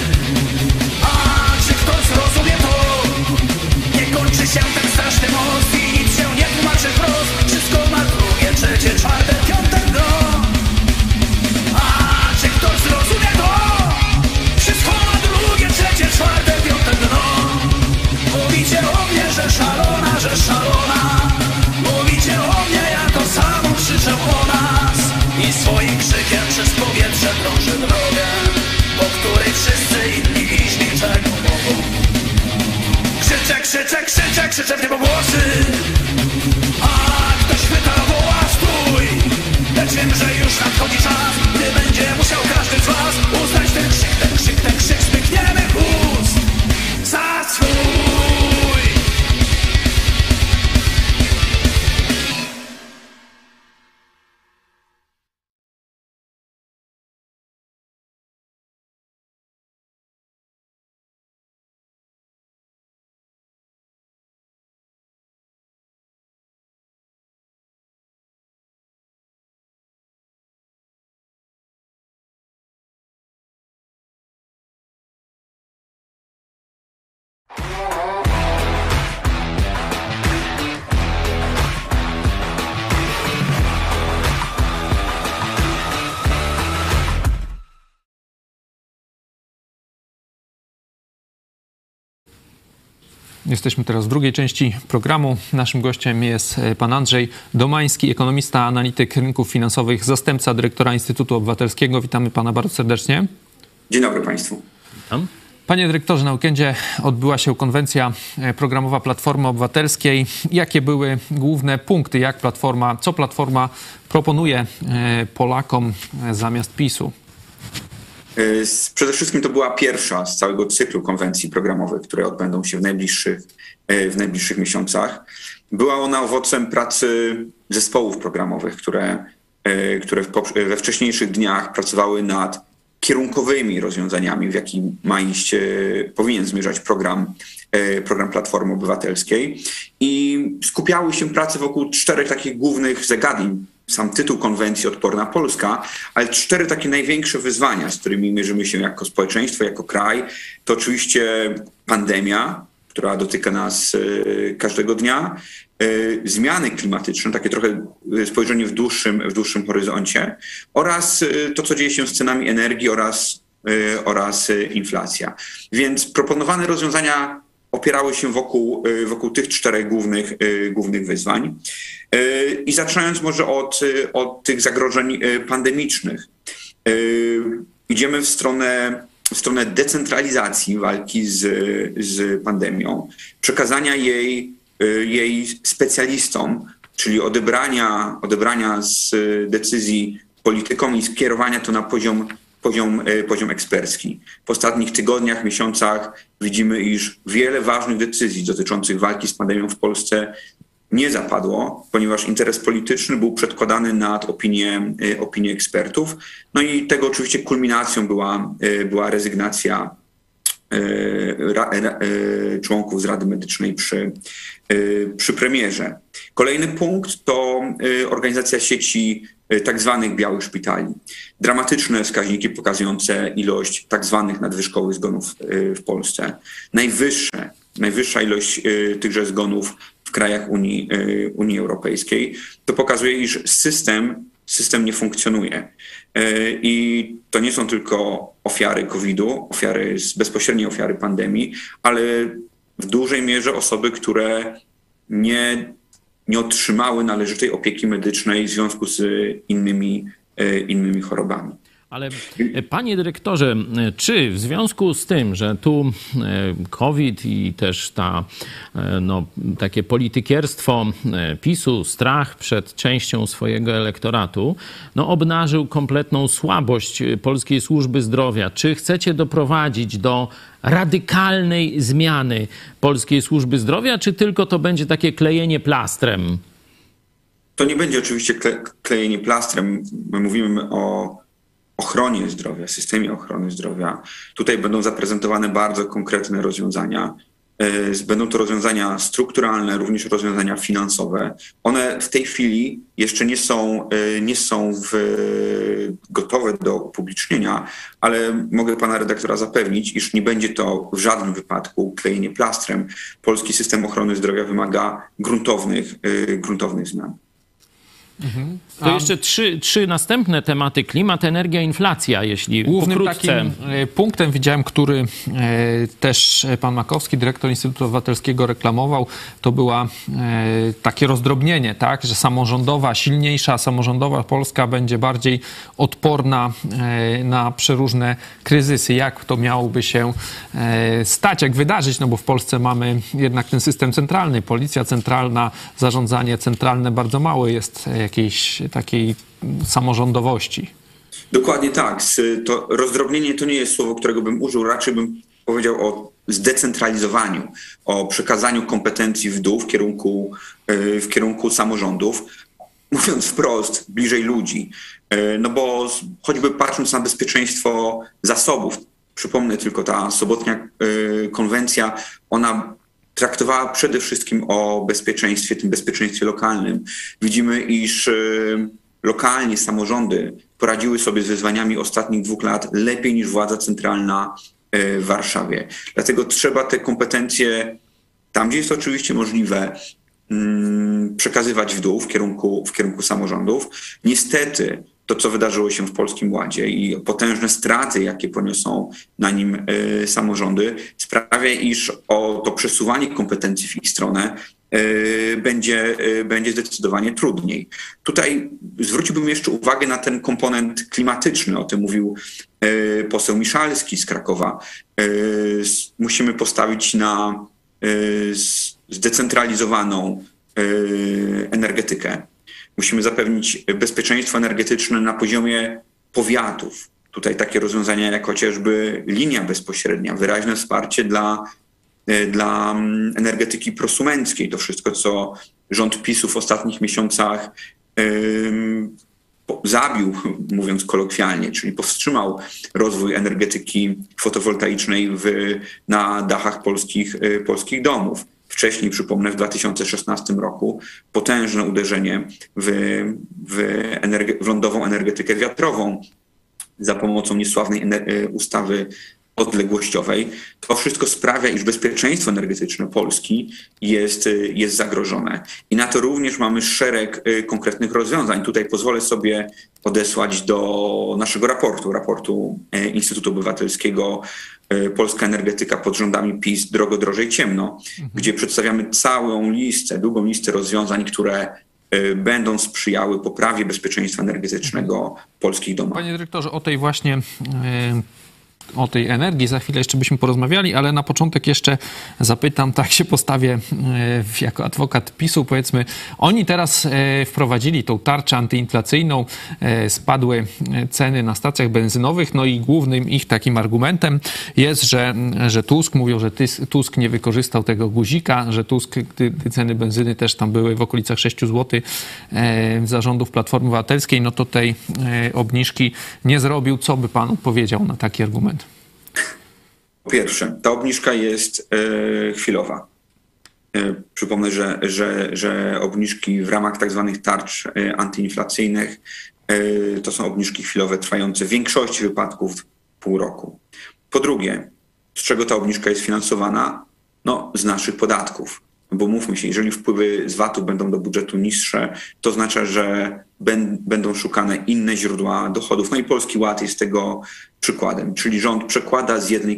A czy ktoś zrozumie to? Nie kończy się ten straszny most i nic się nie tłumaczy wprost. Wszystko ma drugie, trzecie, czwarte, piąte dno. A czy ktoś zrozumie to? Wszystko ma drugie, trzecie, czwarte, piąte dno. Mówicie o mnie, że szalona, że szalona. Mówicie o mnie, ja to samo krzyczę o nas. I swoim krzykiem przez powietrze drążę drogę, po której wszyscy inni iść niczego mogą. Krzyczę, krzyczę, krzyczę, krzyczę w niebo głosy. A ktoś pyta, woła stój. Lecz wiem, że już nadchodzi czas, gdy będzie musiał każdy z was uznać ten krzyk, ten krzyk, ten krzyk zmykniemy ust za swój. Jesteśmy teraz w drugiej części programu. Naszym gościem jest pan Andrzej Domański, ekonomista, analityk rynków finansowych, zastępca dyrektora Instytutu Obywatelskiego. Witamy pana bardzo serdecznie. Dzień dobry państwu. Witam. Panie dyrektorze, na weekendzie odbyła się konwencja programowa Platformy Obywatelskiej. Jakie były główne punkty, co Platforma proponuje Polakom zamiast PiS-u? Przede wszystkim to była pierwsza z całego cyklu konwencji programowych, które odbędą się w najbliższych miesiącach. Była ona owocem pracy zespołów programowych, które we wcześniejszych dniach pracowały nad kierunkowymi rozwiązaniami, w jakim powinien zmierzać program Platformy Obywatelskiej. I skupiały się prace wokół 4 takich głównych zagadnień. Sam tytuł konwencji Odporna Polska, ale 4 takie największe wyzwania, z którymi mierzymy się jako społeczeństwo, jako kraj, to oczywiście pandemia, która dotyka nas każdego dnia, zmiany klimatyczne, takie trochę spojrzenie w dłuższym horyzoncie oraz to, co dzieje się z cenami energii oraz inflacja. Więc proponowane rozwiązania opierały się wokół tych 4 głównych wyzwań. I zaczynając może od tych zagrożeń pandemicznych. Idziemy w stronę decentralizacji walki z pandemią, przekazania jej specjalistom, czyli odebrania z decyzji politykom i skierowania to na poziom ekspercki. W ostatnich tygodniach, miesiącach widzimy, iż wiele ważnych decyzji dotyczących walki z pandemią w Polsce nie zapadło, ponieważ interes polityczny był przedkładany nad opinię ekspertów. No i tego oczywiście kulminacją była rezygnacja członków z Rady Medycznej przy premierze. Kolejny punkt to organizacja sieci tak zwanych białych szpitali. Dramatyczne wskaźniki pokazujące ilość tak zwanych nadwyżkowych zgonów w Polsce. Najwyższa ilość tychże zgonów w krajach Unii Europejskiej. To pokazuje, iż system nie funkcjonuje. I to nie są tylko ofiary COVID-u, bezpośrednie ofiary pandemii, ale w dużej mierze osoby, które nie otrzymały należytej opieki medycznej w związku z innymi chorobami. Ale panie dyrektorze, czy w związku z tym, że tu COVID i też takie politykierstwo PiS-u, strach przed częścią swojego elektoratu, obnażył kompletną słabość polskiej służby zdrowia? Czy chcecie doprowadzić do radykalnej zmiany polskiej służby zdrowia, czy tylko to będzie takie klejenie plastrem? To nie będzie oczywiście klejenie plastrem. My mówimy o ochronie zdrowia, systemie ochrony zdrowia. Tutaj będą zaprezentowane bardzo konkretne rozwiązania. Będą to rozwiązania strukturalne, również rozwiązania finansowe. One w tej chwili jeszcze nie są gotowe do upublicznienia, ale mogę pana redaktora zapewnić, iż nie będzie to w żadnym wypadku klejenie plastrem. Polski system ochrony zdrowia wymaga gruntownych zmian. To jeszcze trzy następne tematy: klimat, energia, inflacja, jeśli głównym pokrótce. Takim punktem, widziałem, który też pan Makowski, dyrektor Instytutu Obywatelskiego, reklamował, to była takie rozdrobnienie, tak, że silniejsza samorządowa Polska będzie bardziej odporna na przeróżne kryzysy. Jak to miałoby się stać, jak wydarzyć, bo w Polsce mamy jednak ten system centralny, policja centralna, zarządzanie centralne, bardzo mało jest jakiejś takiej samorządowości. Dokładnie tak. To rozdrobnienie to nie jest słowo, którego bym użył. Raczej bym powiedział o zdecentralizowaniu, o przekazaniu kompetencji w dół w kierunku samorządów. Mówiąc wprost, bliżej ludzi. Bo choćby patrząc na bezpieczeństwo zasobów, przypomnę tylko, ta sobotnia konwencja, ona traktowała przede wszystkim o bezpieczeństwie, tym bezpieczeństwie lokalnym. Widzimy, iż lokalnie samorządy poradziły sobie z wyzwaniami ostatnich 2 lat lepiej niż władza centralna w Warszawie. Dlatego trzeba te kompetencje, tam gdzie jest to oczywiście możliwe, przekazywać w dół, w kierunku samorządów. Niestety to, co wydarzyło się w Polskim Ładzie i potężne straty, jakie poniosą na nim samorządy, sprawia, iż o to przesuwanie kompetencji w ich stronę będzie zdecydowanie trudniej. Tutaj zwróciłbym jeszcze uwagę na ten komponent klimatyczny. O tym mówił poseł Miszalski z Krakowa. Musimy postawić na zdecentralizowaną energetykę. Musimy zapewnić bezpieczeństwo energetyczne na poziomie powiatów. Tutaj takie rozwiązania jak chociażby linia bezpośrednia, wyraźne wsparcie dla energetyki prosumenckiej. To wszystko, co rząd PiS-u w ostatnich miesiącach zabił, mówiąc kolokwialnie, czyli powstrzymał rozwój energetyki fotowoltaicznej na dachach polskich domów. Wcześniej, przypomnę, w 2016 roku potężne uderzenie w lądową energetykę wiatrową za pomocą niesławnej ustawy odległościowej. To wszystko sprawia, iż bezpieczeństwo energetyczne Polski jest zagrożone. I na to również mamy szereg konkretnych rozwiązań. Tutaj pozwolę sobie odesłać do naszego raportu Instytutu Obywatelskiego Polska energetyka pod rządami PiS, drogo, drożej, ciemno, gdzie przedstawiamy całą listę, długą listę rozwiązań, które będą sprzyjały poprawie bezpieczeństwa energetycznego polskich domów. Panie dyrektorze, o tej energii za chwilę jeszcze byśmy porozmawiali, ale na początek jeszcze zapytam, tak się postawię jako adwokat PiS-u, powiedzmy, oni teraz wprowadzili tą tarczę antyinflacyjną, spadły ceny na stacjach benzynowych, no i głównym ich takim argumentem jest, że Tusk, mówią, że Tusk nie wykorzystał tego guzika, że Tusk, gdy ceny benzyny też tam były w okolicach 6 zł zarządów Platformy Obywatelskiej, no to tej obniżki nie zrobił. Co by pan powiedział na taki argument? Po pierwsze, ta obniżka jest chwilowa. Przypomnę, że obniżki w ramach tak zwanych tarcz antyinflacyjnych to są obniżki chwilowe trwające w większości wypadków pół roku. Po drugie, z czego ta obniżka jest finansowana? No, z naszych podatków. Bo mówmy się, jeżeli wpływy z VAT-u będą do budżetu niższe, to oznacza, że będą szukane inne źródła dochodów. No i Polski Ład jest tego przykładem, czyli rząd przekłada z jednej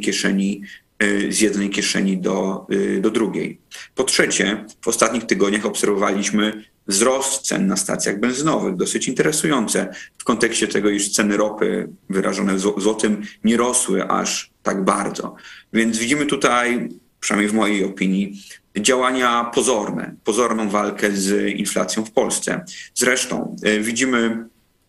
kieszeni do drugiej. Po trzecie, w ostatnich tygodniach obserwowaliśmy wzrost cen na stacjach benzynowych, dosyć interesujące w kontekście tego, iż ceny ropy wyrażone w złotym nie rosły aż tak bardzo. Więc widzimy tutaj, przynajmniej w mojej opinii, działania pozorną walkę z inflacją w Polsce. Zresztą widzimy,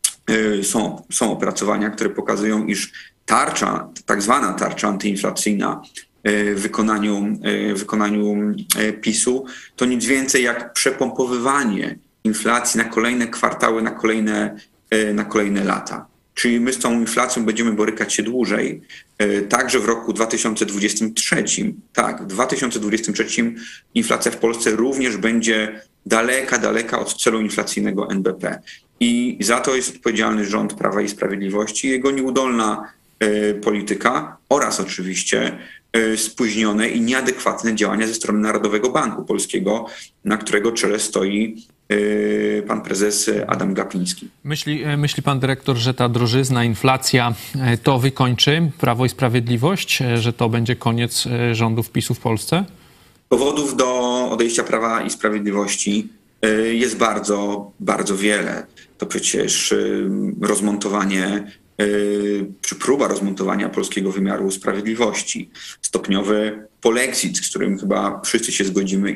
są opracowania, które pokazują, iż tarcza, tak zwana tarcza antyinflacyjna w wykonaniu PiS-u to nic więcej jak przepompowywanie inflacji na kolejne kwartały, na kolejne lata. Czyli my z tą inflacją będziemy borykać się dłużej, także w roku 2023. Tak, w 2023 inflacja w Polsce również będzie daleka od celu inflacyjnego NBP. I za to jest odpowiedzialny rząd Prawa i Sprawiedliwości, jego nieudolna polityka oraz oczywiście spóźnione i nieadekwatne działania ze strony Narodowego Banku Polskiego, na którego czele stoi pan prezes Adam Glapiński. Myśli pan dyrektor, że ta drożyzna, inflacja to wykończy Prawo i Sprawiedliwość, że to będzie koniec rządów PiS-u w Polsce? Powodów do odejścia Prawa i Sprawiedliwości jest bardzo, bardzo wiele. To przecież rozmontowanie czy próba rozmontowania polskiego wymiaru sprawiedliwości, stopniowy polexit, z którym chyba wszyscy się zgodzimy,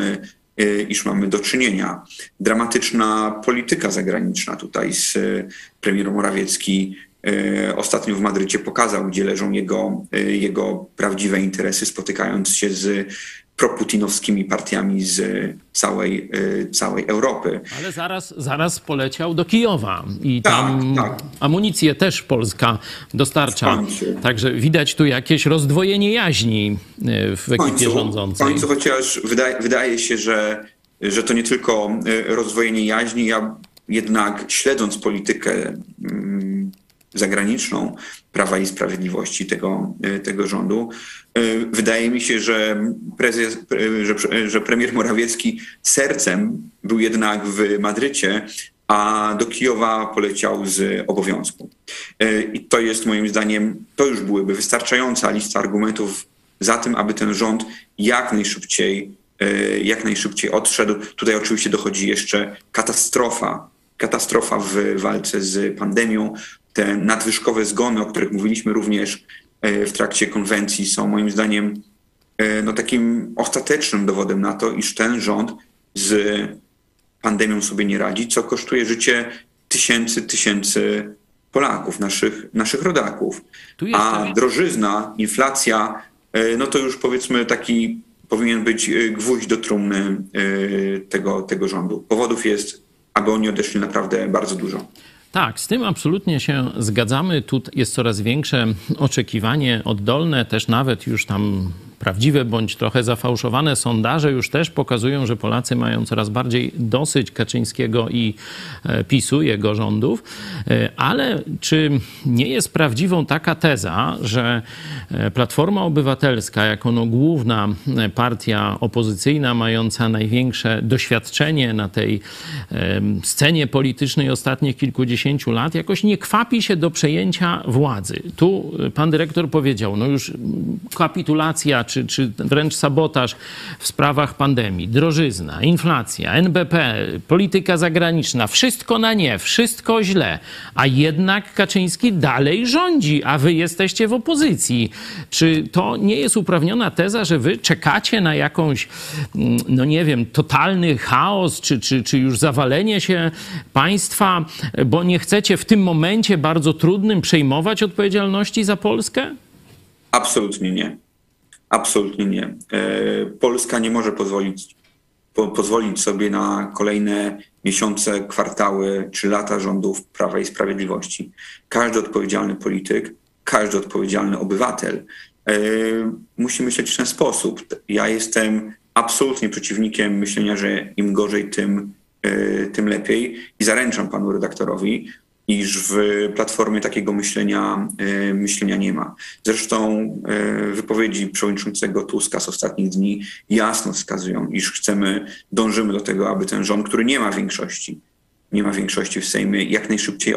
iż mamy do czynienia. Dramatyczna polityka zagraniczna. Tutaj premier Morawiecki ostatnio w Madrycie pokazał, gdzie leżą jego prawdziwe interesy, spotykając się z proputinowskimi partiami z całej Europy. Ale zaraz poleciał do Kijowa i tam amunicję też Polska dostarcza. Także widać tu jakieś rozdwojenie jaźni w ekipie rządzącej. W końcu, chociaż wydaje się, że to nie tylko rozdwojenie jaźni, ja jednak śledząc politykę zagraniczną Prawa i Sprawiedliwości tego rządu, wydaje mi się, że premier Morawiecki sercem był jednak w Madrycie, a do Kijowa poleciał z obowiązku. I to jest moim zdaniem, to już byłyby wystarczająca lista argumentów za tym, aby ten rząd jak najszybciej odszedł. Tutaj oczywiście dochodzi jeszcze katastrofa w walce z pandemią. Te nadwyżkowe zgony, o których mówiliśmy również w trakcie konwencji, są moim zdaniem takim ostatecznym dowodem na to, iż ten rząd z pandemią sobie nie radzi, co kosztuje życie tysięcy Polaków, naszych rodaków. A drożyzna, inflacja, to już powiedzmy taki powinien być gwóźdź do trumny tego rządu. Powodów jest, aby oni odeszli, naprawdę bardzo dużo. Tak, z tym absolutnie się zgadzamy. Tu jest coraz większe oczekiwanie oddolne, też nawet już tam prawdziwe bądź trochę zafałszowane sondaże już też pokazują, że Polacy mają coraz bardziej dosyć Kaczyńskiego i PiS-u, jego rządów. Ale czy nie jest prawdziwą taka teza, że Platforma Obywatelska jako główna partia opozycyjna mająca największe doświadczenie na tej scenie politycznej ostatnich kilkudziesięciu lat jakoś nie kwapi się do przejęcia władzy? Tu pan dyrektor powiedział, już kapitulacja czy wręcz sabotaż w sprawach pandemii, drożyzna, inflacja, NBP, polityka zagraniczna, wszystko na nie, wszystko źle, a jednak Kaczyński dalej rządzi, a wy jesteście w opozycji. Czy to nie jest uprawniona teza, że wy czekacie na jakąś, totalny chaos, czy już zawalenie się państwa, bo nie chcecie w tym momencie bardzo trudnym przejmować odpowiedzialności za Polskę? Absolutnie nie. Absolutnie nie. Polska nie może pozwolić sobie na kolejne miesiące, kwartały czy lata rządów Prawa i Sprawiedliwości. Każdy odpowiedzialny polityk, każdy odpowiedzialny obywatel musi myśleć w ten sposób. Ja jestem absolutnie przeciwnikiem myślenia, że im gorzej, tym lepiej i zaręczam panu redaktorowi, iż w Platformie takiego myślenia nie ma. Zresztą wypowiedzi przewodniczącego Tuska z ostatnich dni jasno wskazują, iż dążymy do tego, aby ten rząd, który nie ma większości w Sejmie, jak najszybciej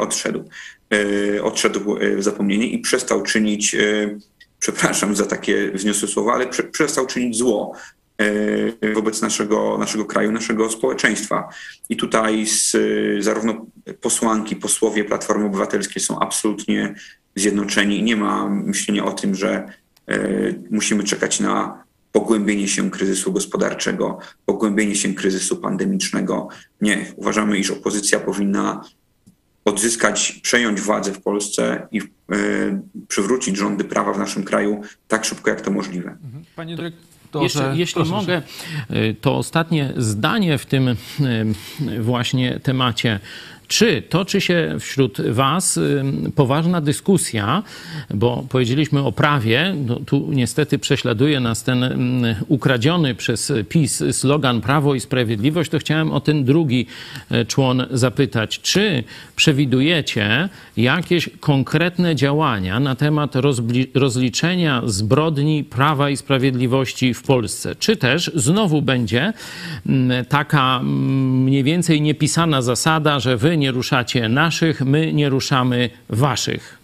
odszedł w zapomnienie i przestał czynić, przepraszam za takie wzniosłe słowa, ale przestał czynić zło wobec naszego kraju, naszego społeczeństwa. I tutaj zarówno posłowie Platformy Obywatelskiej są absolutnie zjednoczeni i nie ma myślenia o tym, że musimy czekać na pogłębienie się kryzysu gospodarczego, pogłębienie się kryzysu pandemicznego. Nie, uważamy, iż opozycja powinna przejąć władzę w Polsce i przywrócić rządy prawa w naszym kraju tak szybko, jak to możliwe. Panie dyrektorze, jeśli mogę, to ostatnie zdanie w tym właśnie temacie. Czy toczy się wśród was poważna dyskusja, bo powiedzieliśmy o prawie, tu niestety prześladuje nas ten ukradziony przez PiS slogan Prawo i Sprawiedliwość, to chciałem o ten drugi człon zapytać. Czy przewidujecie jakieś konkretne działania na temat rozliczenia zbrodni Prawa i Sprawiedliwości w Polsce? Czy też znowu będzie taka mniej więcej niepisana zasada, że wy nie ruszacie naszych, my nie ruszamy waszych?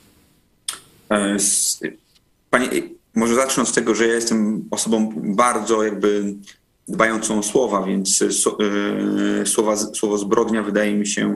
Panie, może zacznę od tego, że ja jestem osobą bardzo dbającą o słowa, więc słowo zbrodnia wydaje mi się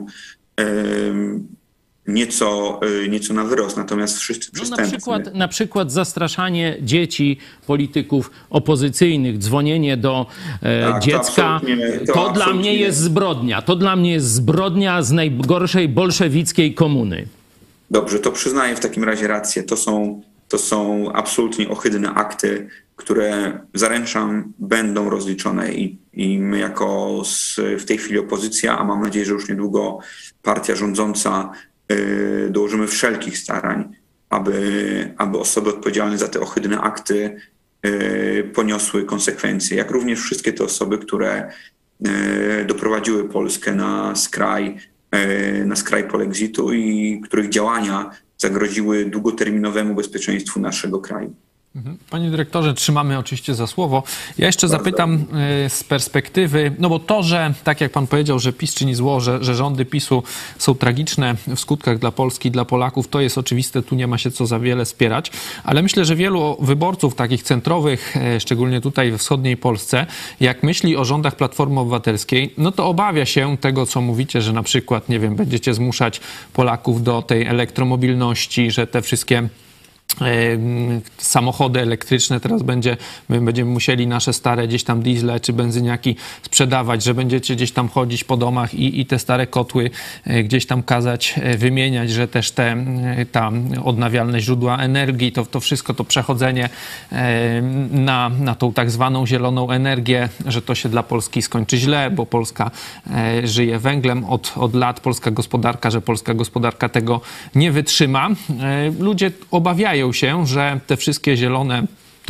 nieco na wyrost, natomiast wszyscy przestępcy... Na przykład zastraszanie dzieci polityków opozycyjnych, dzwonienie do dziecka, to dla mnie jest zbrodnia. To dla mnie jest zbrodnia z najgorszej bolszewickiej komuny. Dobrze, to przyznaję w takim razie rację. To są absolutnie ohydne akty, które zaręczam będą rozliczone i my w tej chwili opozycja, a mam nadzieję, że już niedługo partia rządząca, dołożymy wszelkich starań, aby osoby odpowiedzialne za te ohydne akty poniosły konsekwencje, jak również wszystkie te osoby, które doprowadziły Polskę na skraj polexitu i których działania zagroziły długoterminowemu bezpieczeństwu naszego kraju. Panie dyrektorze, trzymamy oczywiście za słowo. Ja jeszcze zapytam z perspektywy, no bo to, że tak jak pan powiedział, że PiS czyni zło, że rządy PiS-u są tragiczne w skutkach dla Polski, dla Polaków, to jest oczywiste, tu nie ma się co za wiele spierać, ale myślę, że wielu wyborców takich centrowych, szczególnie tutaj we wschodniej Polsce, jak myśli o rządach Platformy Obywatelskiej, no to obawia się tego, co mówicie, że na przykład, nie wiem, będziecie zmuszać Polaków do tej elektromobilności, że te wszystkie samochody elektryczne teraz my będziemy musieli nasze stare gdzieś tam diesle czy benzyniaki sprzedawać, że będziecie gdzieś tam chodzić po domach i te stare kotły gdzieś tam kazać wymieniać, że też ta odnawialne źródła energii, to wszystko to przechodzenie na tą tak zwaną zieloną energię, że to się dla Polski skończy źle, bo Polska żyje węglem od lat, polska gospodarka tego nie wytrzyma. Ludzie obawiają się, że te wszystkie zielone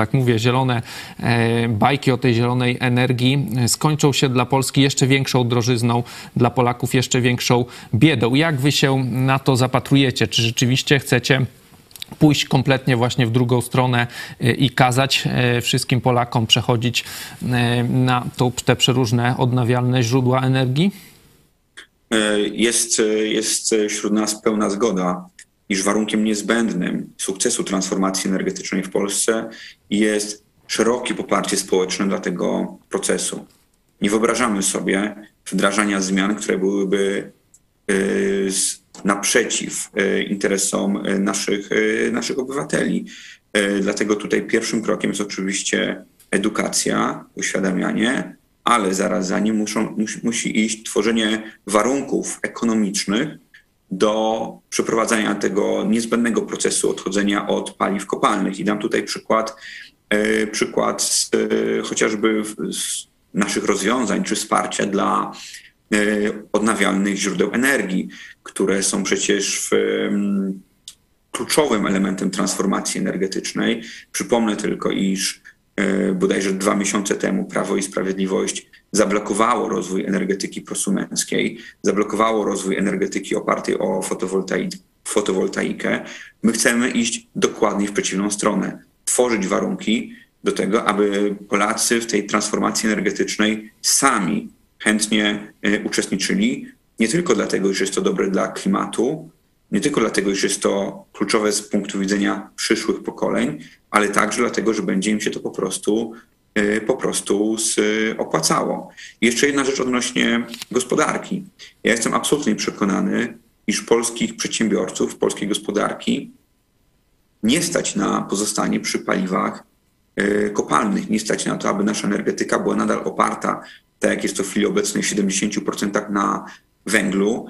bajki o tej zielonej energii skończą się dla Polski jeszcze większą drożyzną, dla Polaków jeszcze większą biedą. Jak wy się na to zapatrujecie? Czy rzeczywiście chcecie pójść kompletnie właśnie w drugą stronę i kazać wszystkim Polakom przechodzić na te przeróżne odnawialne źródła energii? Jest wśród nas pełna zgoda, iż warunkiem niezbędnym sukcesu transformacji energetycznej w Polsce jest szerokie poparcie społeczne dla tego procesu. Nie wyobrażamy sobie wdrażania zmian, które byłyby naprzeciw interesom naszych obywateli. Dlatego tutaj pierwszym krokiem jest oczywiście edukacja, uświadamianie, ale zaraz za nim musi iść tworzenie warunków ekonomicznych do przeprowadzania tego niezbędnego procesu odchodzenia od paliw kopalnych. I dam tutaj przykład chociażby z naszych rozwiązań czy wsparcia dla odnawialnych źródeł energii, które są przecież kluczowym elementem transformacji energetycznej. Przypomnę tylko, iż bodajże 2 miesiące temu Prawo i Sprawiedliwość zablokowało rozwój energetyki prosumenckiej, zablokowało rozwój energetyki opartej o fotowoltaikę. My chcemy iść dokładnie w przeciwną stronę, tworzyć warunki do tego, aby Polacy w tej transformacji energetycznej sami chętnie uczestniczyli, nie tylko dlatego, że jest to dobre dla klimatu, nie tylko dlatego, że jest to kluczowe z punktu widzenia przyszłych pokoleń, ale także dlatego, że będzie im się to po prostu opłacało. I jeszcze jedna rzecz odnośnie gospodarki. Ja jestem absolutnie przekonany, iż polskich przedsiębiorców, polskiej gospodarki nie stać na pozostanie przy paliwach kopalnych. Nie stać na to, aby nasza energetyka była nadal oparta, tak jak jest to w chwili obecnej, w 70% na węglu,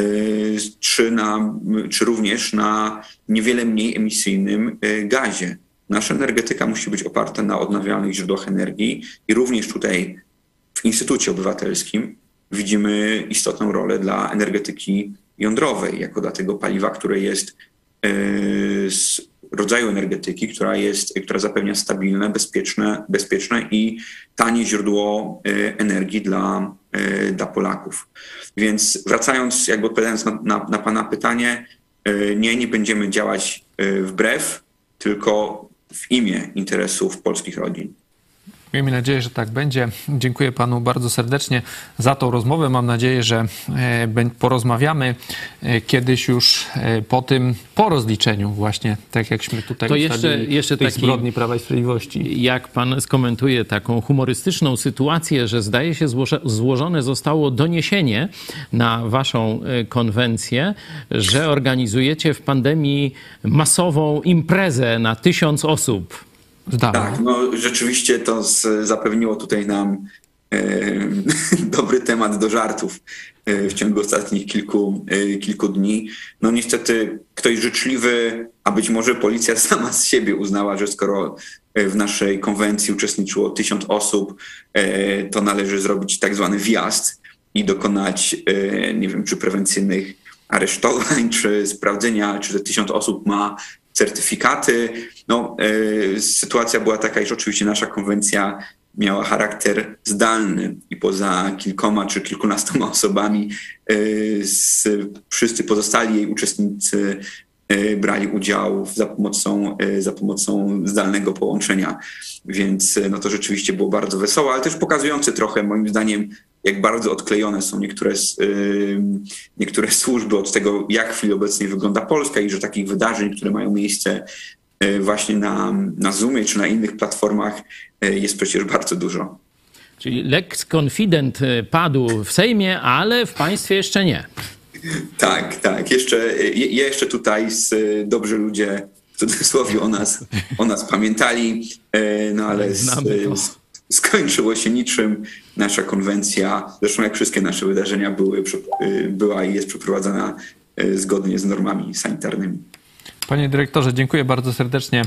czy również na niewiele mniej emisyjnym gazie. Nasza energetyka musi być oparta na odnawialnych źródłach energii i również tutaj w Instytucie Obywatelskim widzimy istotną rolę dla energetyki jądrowej, jako dla tego paliwa, które jest z rodzaju energetyki, która zapewnia stabilne, bezpieczne i tanie źródło energii dla Polaków. Więc wracając, odpowiadając na pana pytanie, nie będziemy działać wbrew, tylko w imię interesów polskich rodzin. Miejmy nadzieję, że tak będzie. Dziękuję panu bardzo serdecznie za tą rozmowę. Mam nadzieję, że porozmawiamy kiedyś już po rozliczeniu właśnie, tak jakśmy tutaj to jeszcze tej zbrodni Prawa i Sprawiedliwości. Jak pan skomentuje taką humorystyczną sytuację, że zdaje się złożone zostało doniesienie na waszą konwencję, że organizujecie w pandemii masową imprezę na 1000 osób. Tak, rzeczywiście to zapewniło tutaj nam dobry temat do żartów w ciągu ostatnich kilku dni. Niestety ktoś życzliwy, a być może policja sama z siebie uznała, że skoro w naszej konwencji uczestniczyło 1000 osób, to należy zrobić tak zwany wjazd i dokonać, nie wiem, czy prewencyjnych aresztowań, czy sprawdzenia, czy te 1000 osób ma certyfikaty. Sytuacja była taka, iż oczywiście nasza konwencja miała charakter zdalny i poza kilkoma czy kilkunastoma osobami wszyscy pozostali jej uczestnicy brali udział za pomocą zdalnego połączenia. Więc no to rzeczywiście było bardzo wesołe, ale też pokazujące trochę, moim zdaniem, jak bardzo odklejone są niektóre służby od tego, jak w chwili obecnej wygląda Polska i że takich wydarzeń, które mają miejsce właśnie na Zoomie czy na innych platformach jest przecież bardzo dużo. Czyli Lex Confident padł w Sejmie, ale w państwie jeszcze nie. Tak. Jeszcze tutaj dobrzy ludzie w cudzysłowie o nas pamiętali, no ale skończyło się niczym. Nasza konwencja, zresztą jak wszystkie nasze wydarzenia była i jest przeprowadzana zgodnie z normami sanitarnymi. Panie dyrektorze, dziękuję bardzo serdecznie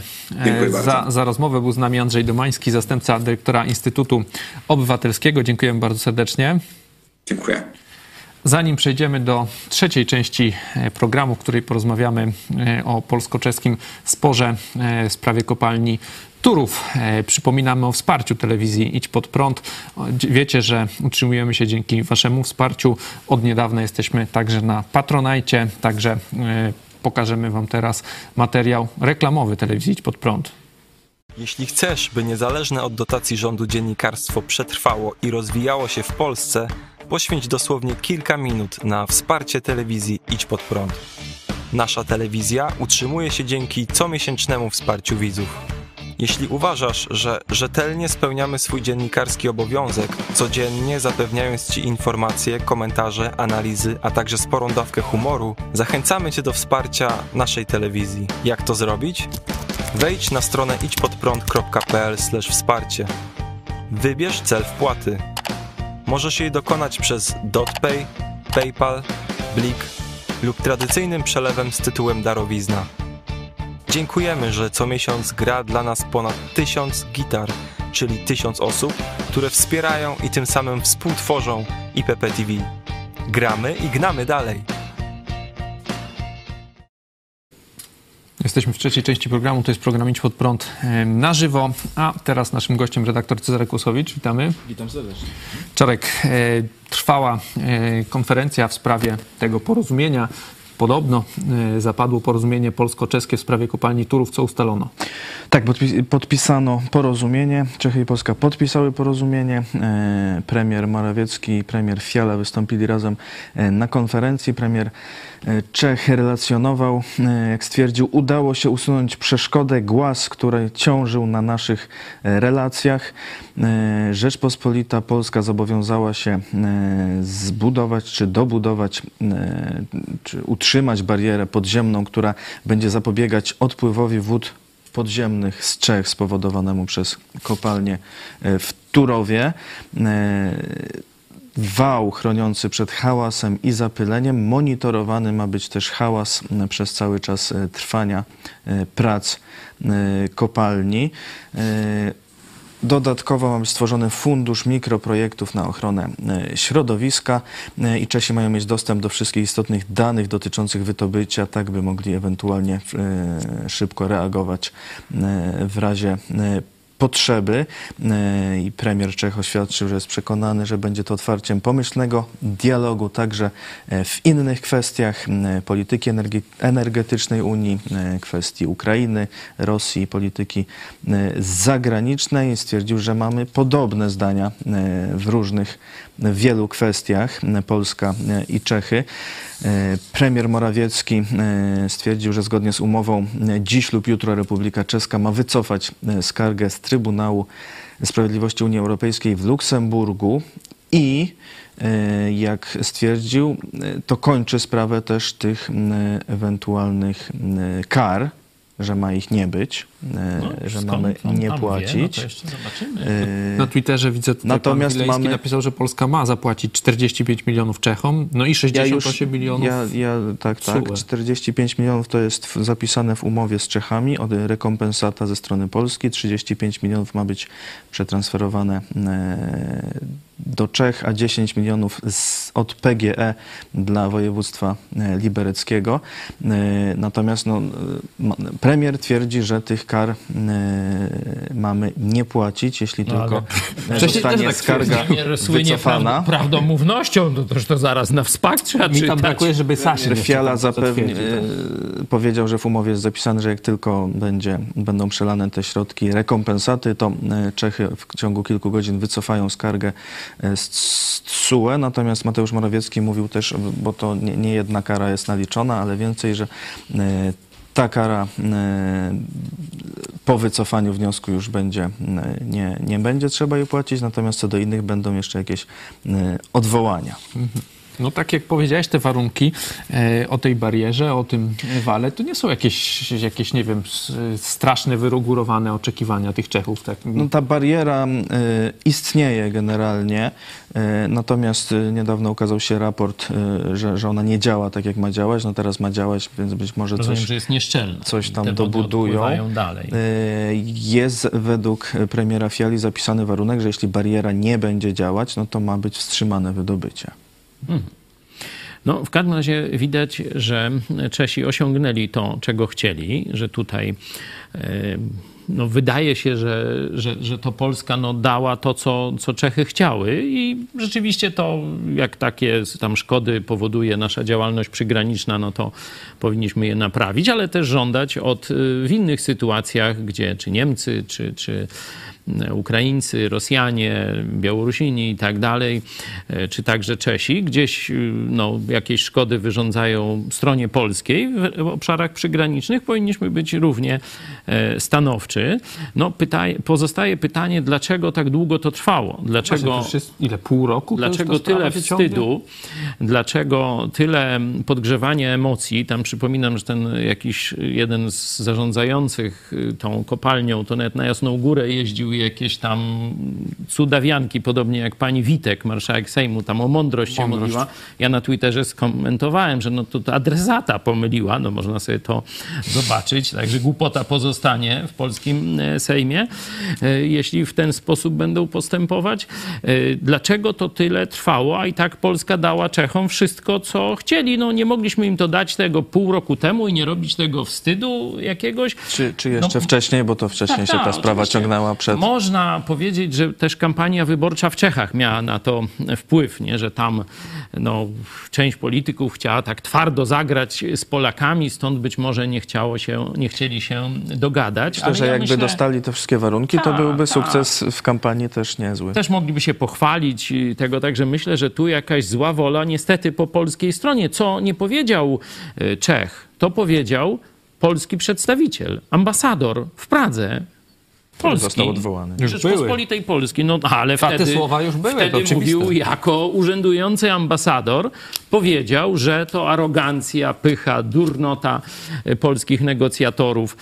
za rozmowę. Był z nami Andrzej Domański, zastępca dyrektora Instytutu Obywatelskiego. Dziękujemy bardzo serdecznie. Dziękuję. Zanim przejdziemy do trzeciej części programu, w której porozmawiamy o polsko-czeskim sporze w sprawie kopalni Turów. Przypominamy o wsparciu telewizji Idź Pod Prąd. Wiecie, że utrzymujemy się dzięki waszemu wsparciu. Od niedawna jesteśmy także na Patronajcie, także pokażemy wam teraz materiał reklamowy telewizji Idź Pod Prąd. Jeśli chcesz, by niezależne od dotacji rządu dziennikarstwo przetrwało i rozwijało się w Polsce, poświęć dosłownie kilka minut na wsparcie telewizji Idź Pod Prąd. Nasza telewizja utrzymuje się dzięki comiesięcznemu wsparciu widzów. Jeśli uważasz, że rzetelnie spełniamy swój dziennikarski obowiązek, codziennie zapewniając Ci informacje, komentarze, analizy, a także sporą dawkę humoru, zachęcamy Cię do wsparcia naszej telewizji. Jak to zrobić? Wejdź na stronę idźpodprąd.pl/wsparcie. Wybierz cel wpłaty. Możesz jej dokonać przez DotPay, PayPal, Blik lub tradycyjnym przelewem z tytułem darowizna. Dziękujemy, że co miesiąc gra dla nas ponad 1000 gitar, czyli 1000 osób, które wspierają i tym samym współtworzą IPP TV. Gramy i gnamy dalej. Jesteśmy w trzeciej części programu, to jest program Idź Pod Prąd na żywo, a teraz naszym gościem redaktor Cezary Kłosowicz. Witamy. Witam serdecznie. Czarek, trwała konferencja w sprawie tego porozumienia. Podobno zapadło porozumienie polsko-czeskie w sprawie kopalni Turów. Co ustalono? Tak, podpisano porozumienie. Czechy i Polska podpisały porozumienie. Premier Morawiecki i premier Fiala wystąpili razem na konferencji. Premier Czech relacjonował, jak stwierdził, udało się usunąć przeszkodę, głaz, który ciążył na naszych relacjach. Rzeczpospolita Polska zobowiązała się zbudować, czy dobudować, czy utrzymać barierę podziemną, która będzie zapobiegać odpływowi wód podziemnych z Czech spowodowanemu przez kopalnię w Turowie. Wał chroniący przed hałasem i zapyleniem. Monitorowany ma być też hałas przez cały czas trwania prac kopalni. Dodatkowo ma być stworzony fundusz mikroprojektów na ochronę środowiska i Czesi mają mieć dostęp do wszystkich istotnych danych dotyczących wydobycia, tak by mogli ewentualnie szybko reagować w razie potrzeby. I premier Czech oświadczył, że jest przekonany, że będzie to otwarciem pomyślnego dialogu także w innych kwestiach polityki energetycznej Unii, kwestii Ukrainy, Rosji, polityki zagranicznej. Stwierdził, że mamy podobne zdania w wielu kwestiach, Polska i Czechy. Premier Morawiecki stwierdził, że zgodnie z umową dziś lub jutro Republika Czeska ma wycofać skargę z Trybunału Sprawiedliwości Unii Europejskiej w Luksemburgu i jak stwierdził, to kończy sprawę też tych ewentualnych kar, że ma ich nie być, że mamy nie płacić. Wie, no to jeszcze zobaczymy. Na Twitterze widzę, tutaj Natomiast pan Wilejski napisał, że Polska ma zapłacić 45 milionów Czechom, no i 68 milionów. Tak. 45 milionów to jest zapisane w umowie z Czechami, rekompensata ze strony Polski. 35 milionów ma być przetransferowane do Czech, a 10 milionów od PGE dla województwa libereckiego. Natomiast premier twierdzi, że tych kar mamy nie płacić, jeśli tylko zostanie tak skarga wycofana. Prawdomównością, to zaraz na wspak trzeba czytać. Mi tam brakuje, żeby Sasin Fiala powiedział, że w umowie jest zapisane, że jak tylko będą przelane te środki rekompensaty, to Czechy w ciągu kilku godzin wycofają skargę z TSUE. Natomiast Mateusz Morawiecki mówił też, bo to nie jedna kara jest naliczona, ale więcej, że ta kara po wycofaniu wniosku już nie będzie trzeba jej płacić, natomiast co do innych będą jeszcze jakieś odwołania. No tak jak powiedziałeś, te warunki o tej barierze, o tym wale, to nie są jakieś nie wiem, straszne, wyrugórowane oczekiwania tych Czechów. Tak? No, ta bariera istnieje generalnie, natomiast niedawno ukazał się raport, że ona nie działa tak, jak ma działać. No teraz ma działać, więc być może że jest nieszczelna. Coś tam dobudują. Dalej. Jest według premiera Fiali zapisany warunek, że jeśli bariera nie będzie działać, no to ma być wstrzymane wydobycie. No, w każdym razie widać, że Czesi osiągnęli to, czego chcieli, że tutaj no, wydaje się, że to Polska dała to, co Czechy chciały i rzeczywiście to, jak takie tam szkody powoduje nasza działalność przygraniczna, no to powinniśmy je naprawić, ale też żądać w innych sytuacjach, gdzie czy Niemcy, czy Ukraińcy, Rosjanie, Białorusini i tak dalej, czy także Czesi, gdzieś jakieś szkody wyrządzają stronie polskiej w obszarach przygranicznych, powinniśmy być równie stanowczy. No, pozostaje pytanie, dlaczego tak długo to trwało? Dlaczego ile, pół roku? Dlaczego tyle wstydu? Dlaczego tyle podgrzewania emocji? Tam przypominam, że jakiś jeden z zarządzających tą kopalnią, to nawet na Jasną Górę jeździł i jakieś tam cudawianki, podobnie jak pani Witek, marszałek Sejmu, tam o mądrość się modliła. Ja na Twitterze skomentowałem, że to adresata pomyliła, no można sobie to zobaczyć, także głupota pozostanie w polskim Sejmie, jeśli w ten sposób będą postępować. Dlaczego to tyle trwało, a i tak Polska dała Czechom wszystko, co chcieli? No nie mogliśmy im to dać tego pół roku temu i nie robić tego wstydu jakiegoś. Czy jeszcze wcześniej, bo to wcześniej się ta sprawa ciągnęła przed... Można powiedzieć, że też kampania wyborcza w Czechach miała na to wpływ, nie? Że tam część polityków chciała tak twardo zagrać z Polakami, stąd być może nie chcieli się dogadać. Myślę, że jakby dostali te wszystkie warunki, to byłby sukces w kampanii też niezły. Też mogliby się pochwalić tego, także myślę, że tu jakaś zła wola niestety po polskiej stronie. Co nie powiedział Czech, to powiedział polski przedstawiciel, ambasador w Pradze. Polski. Został odwołany. Rzeczpospolitej Polski. No, ale te słowa już były, wtedy mówił jako urzędujący ambasador, powiedział, że to arogancja, pycha, durnota polskich negocjatorów.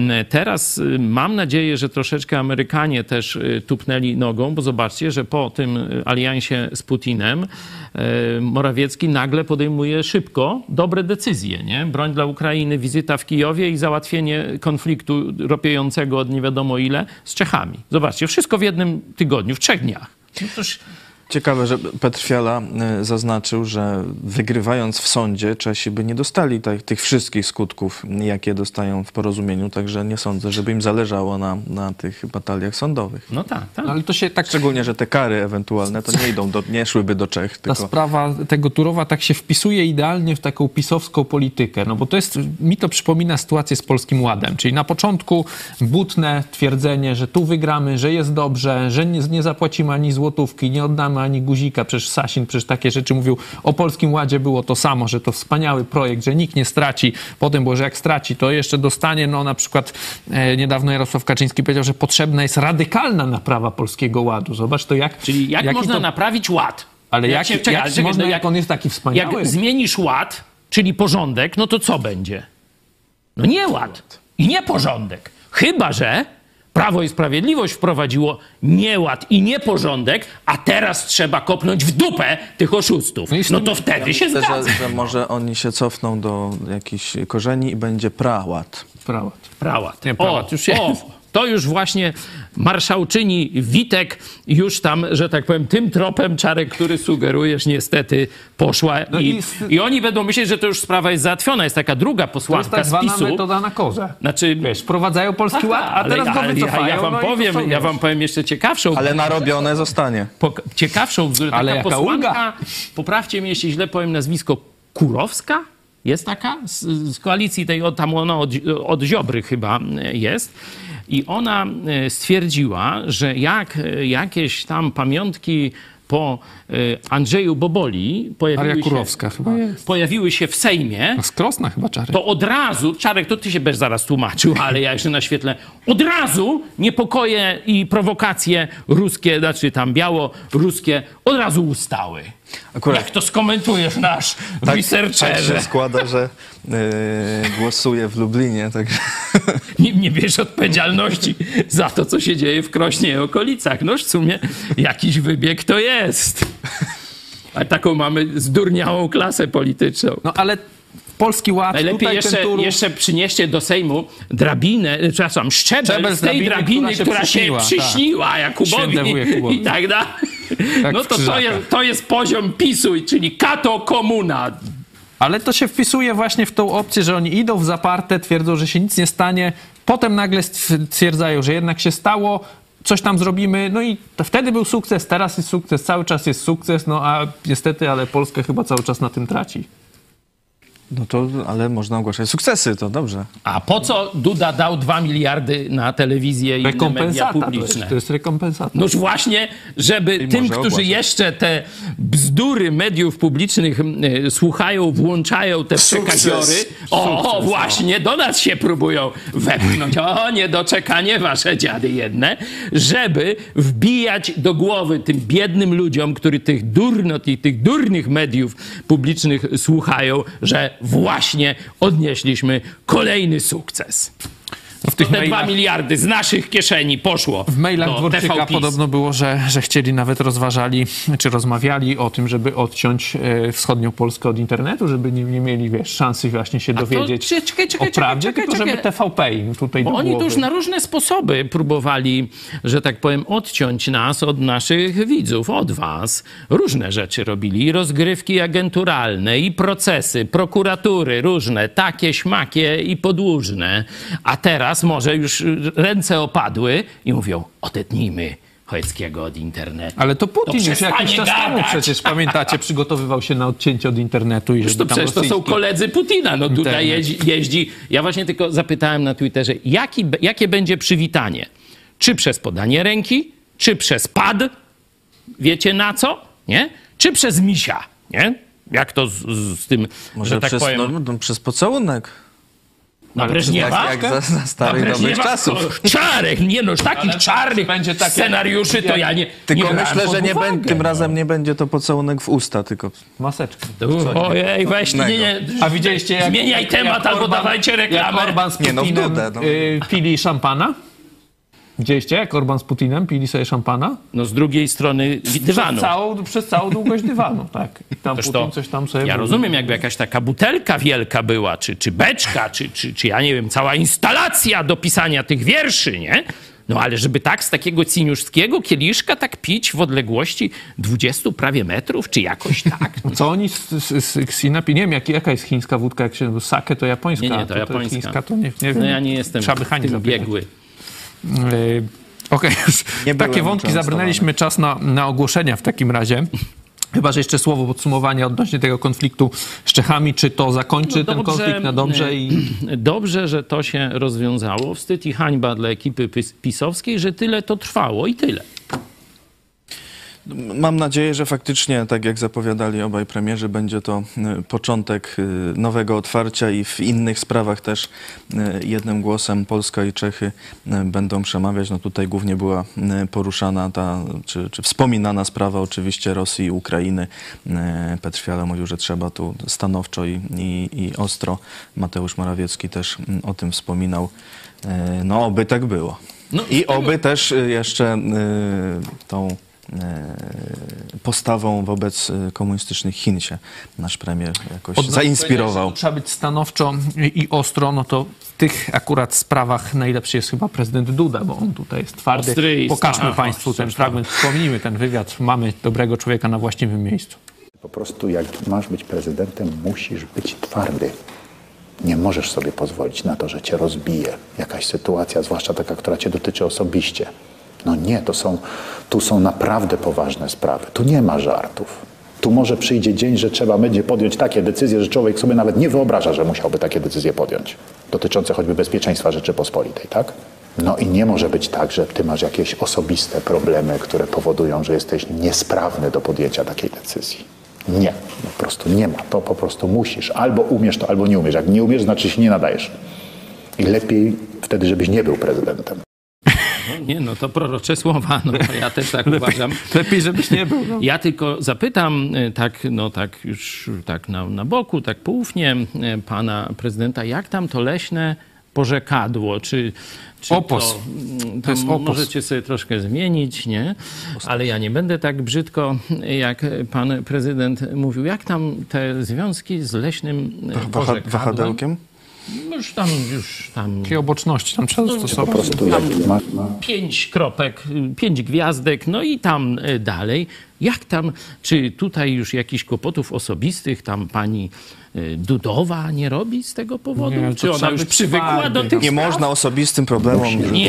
Teraz mam nadzieję, że troszeczkę Amerykanie też tupnęli nogą, bo zobaczcie, że po tym aliansie z Putinem Morawiecki nagle podejmuje szybko dobre decyzje. Nie? Broń dla Ukrainy, wizyta w Kijowie i załatwienie konfliktu ropiejącego od nie wiadomo ile z Czechami. Zobaczcie, wszystko w jednym tygodniu, w 3 dniach. No toż... Ciekawe, że Petr Fiala zaznaczył, że wygrywając w sądzie Czesi by nie dostali tych wszystkich skutków, jakie dostają w porozumieniu, także nie sądzę, żeby im zależało na tych bataliach sądowych. No tak. No, ale to się tak... Szczególnie, że te kary ewentualne to nie szłyby do Czech. Ta sprawa tego Turowa tak się wpisuje idealnie w taką pisowską politykę, no bo mi to przypomina sytuację z Polskim Ładem, czyli na początku butne twierdzenie, że tu wygramy, że jest dobrze, że nie zapłacimy ani złotówki, nie oddamy ani guzika. Przecież Sasin takie rzeczy mówił. O Polskim Ładzie było to samo, że to wspaniały projekt, że nikt nie straci. Potem było, że jak straci, to jeszcze dostanie, na przykład niedawno Jarosław Kaczyński powiedział, że potrzebna jest radykalna naprawa Polskiego Ładu. Zobacz to jak... Czyli jak można naprawić ład? Ale jak on jest taki wspaniały? Jak zmienisz ład, czyli porządek, no to co będzie? No nie ład i nie porządek. Chyba że Prawo i Sprawiedliwość wprowadziło nieład i nieporządek, a teraz trzeba kopnąć w dupę tych oszustów. No to wtedy się zgadza. Że może oni się cofną do jakichś korzeni i będzie praład. Praład. Nie, praład już jest. To już właśnie marszałczyni Witek już tam, że tak powiem, tym tropem, Czarek, który sugerujesz, niestety poszła. No I oni będą myśleć, że to już sprawa jest załatwiona. Jest taka druga To posłanka jest tak z zwana PiS-u. metoda na korze. Znaczy, Wiesz, wprowadzają Polski Ład, a teraz go wycofają. Ja wam powiem jeszcze ciekawszą. Ale narobione zostanie. Ciekawszą, taka Ale jaka posłanka, ulga. poprawcie mnie, jeśli źle powiem nazwisko, Kurowska? Jest taka? Z koalicji tej, tam ona od Ziobry chyba jest. I ona stwierdziła, że jak jakieś tam pamiątki po Andrzeju Boboli pojawiły się w Sejmie, Z Krosna chyba, Czarek. to od razu, Czarek, to ty się będziesz zaraz tłumaczył, ale ja jeszcze naświetlę, od razu niepokoje i prowokacje ruskie, znaczy tam białoruskie, od razu ustały. Akurat Jak to skomentujesz nasz researcherze? Tak się składa, że głosuję w Lublinie, także... Nie bierz odpowiedzialności za to, co się dzieje w Krośnie i okolicach. No w sumie jakiś wybieg to jest. A taką mamy zdurniałą klasę polityczną. No ale Polski Ład, Najlepiej jeszcze przynieście do Sejmu drabinę, przepraszam, szczebel z tej drabiny, która się przyśniła Jakubowi i tak dalej. Tak, no to jest poziom PiS-u, czyli kato komuna. Ale to się wpisuje właśnie w tą opcję, że oni idą w zaparte, twierdzą, że się nic nie stanie, potem nagle stwierdzają, że jednak się stało, coś tam zrobimy, no i to wtedy był sukces, teraz jest sukces, cały czas jest sukces, no a niestety, ale Polska chyba cały czas na tym traci. No to, ale można ogłaszać sukcesy, to dobrze. A po co Duda dał 2 miliardy na telewizję i inne media publiczne? To jest rekompensata. Noż właśnie, żeby tym, którzy jeszcze te bzdury mediów publicznych słuchają, włączają te przekaziory, właśnie, do nas się próbują wepchnąć. Niedoczekanie wasze dziady jedne, żeby wbijać do głowy tym biednym ludziom, którzy tych durnot i tych durnych mediów publicznych słuchają, że właśnie odnieśliśmy kolejny sukces. Te 2 miliardy z naszych kieszeni poszło. W mailach do Dworczyka TVPiS. podobno było, że chcieli, nawet rozważali, czy rozmawiali o tym, żeby odciąć wschodnią Polskę od internetu, żeby nie mieli, szansy właśnie się dowiedzieć o prawdzie, tylko żeby TVP im tutaj Bo do oni głowy. to już na różne sposoby próbowali, że tak powiem, odciąć nas od naszych widzów, od was. Różne rzeczy robili, i rozgrywki agenturalne, i procesy, prokuratury różne, takie, śmakie i podłużne. A teraz może już ręce opadły i mówią, odetnijmy Chojeckiego od internetu. Ale to Putin już jakiś czas temu gadać. przecież, pamiętacie, przygotowywał się na odcięcie od internetu. I żeby tam Przecież to są koledzy Putina. No tutaj jeździ. Ja właśnie tylko zapytałem na Twitterze, jakie będzie przywitanie? Czy przez podanie ręki? Czy przez pad? Wiecie na co? Nie? Czy przez misia? Nie? Jak to z tym, Może że tak powiem... przez pocałunek. Na Breżniewa? Jak za starych dobrych czasów. Czarek, takich czarnych scenariuszy to ja nie... Tylko nie myślę, że nie uwagę, tym razem nie będzie to pocałunek w usta, tylko... Maseczkę. Ojej, weź, A widzieliście, jak... zmieniaj temat albo dawajcie reklamę. Jak Orban z Putinem pili szampana? Widzieliście, jak Orban z Putinem pili sobie szampana? No z drugiej strony dywanu. Przez całą długość dywanu, tak. I tam Putin coś tam sobie... Ja rozumiem, jakby jakaś taka butelka wielka była, czy beczka, czy ja nie wiem, cała instalacja do pisania tych wierszy, nie? No ale żeby tak z takiego ciniuszskiego kieliszka tak pić w odległości 20 prawie metrów, czy jakoś tak? Co oni z Sinapi? Nie wiem, jaka jest chińska wódka, jak się... Sake to japońska. Nie, to japońska. Chińska to nie wiem. No ja nie jestem w tym biegły. Okej, już takie wątki zabrnęliśmy, czas na ogłoszenia w takim razie. Chyba, że jeszcze słowo podsumowania odnośnie tego konfliktu z Czechami. Czy to zakończy ten konflikt na dobrze? Dobrze, że to się rozwiązało. Wstyd i hańba dla ekipy pisowskiej, że tyle to trwało i tyle. Mam nadzieję, że faktycznie, tak jak zapowiadali obaj premierzy, będzie to początek nowego otwarcia i w innych sprawach też jednym głosem Polska i Czechy będą przemawiać. No tutaj głównie była poruszana czy wspominana sprawa oczywiście Rosji i Ukrainy. Petr Fiala mówił, że trzeba tu stanowczo i ostro. Mateusz Morawiecki też o tym wspominał. No oby tak było. I oby też jeszcze tą postawą wobec komunistycznych Chin się nasz premier jakoś zainspirował. Trzeba być stanowczo i ostro, no to w tych akurat sprawach najlepszy jest chyba prezydent Duda, bo on tutaj jest twardy. Ostry i Pokażmy Państwu ten fragment, wspomnijmy ten wywiad. Mamy dobrego człowieka na właściwym miejscu. Po prostu jak masz być prezydentem, musisz być twardy. Nie możesz sobie pozwolić na to, że cię rozbije jakaś sytuacja, zwłaszcza taka, która cię dotyczy osobiście. No nie, tu są naprawdę poważne sprawy. Tu nie ma żartów. Tu może przyjdzie dzień, że trzeba będzie podjąć takie decyzje, że człowiek sobie nawet nie wyobraża, że musiałby takie decyzje podjąć. Dotyczące choćby bezpieczeństwa Rzeczypospolitej, tak? No i nie może być tak, że ty masz jakieś osobiste problemy, które powodują, że jesteś niesprawny do podjęcia takiej decyzji. Nie, po prostu nie ma. To po prostu musisz. Albo umiesz to, albo nie umiesz. Jak nie umiesz, znaczy się nie nadajesz. I lepiej wtedy, żebyś nie był prezydentem. Nie, no to prorocze słowa, no ja też tak uważam. Lepiej, żebyś nie był. No. Ja tylko zapytam, tak już tak na boku, tak poufnie pana prezydenta, jak tam to leśne porzekadło, czy opos. To jest opos. Możecie sobie troszkę zmienić, nie? Ale ja nie będę tak brzydko, jak pan prezydent mówił. Jak tam te związki z leśnym porzekadłem? Wahadełkiem? Już tam... Jakie oboczności tam trzeba stosować? Po prostu tam 5 kropek, 5 gwiazdek, no i tam dalej. Jak tam, czy tutaj już jakichś kłopotów osobistych tam pani Dudowa nie robi z tego powodu? Nie, czy ona już przywykła do tych Nie spraw? można osobistym problemom...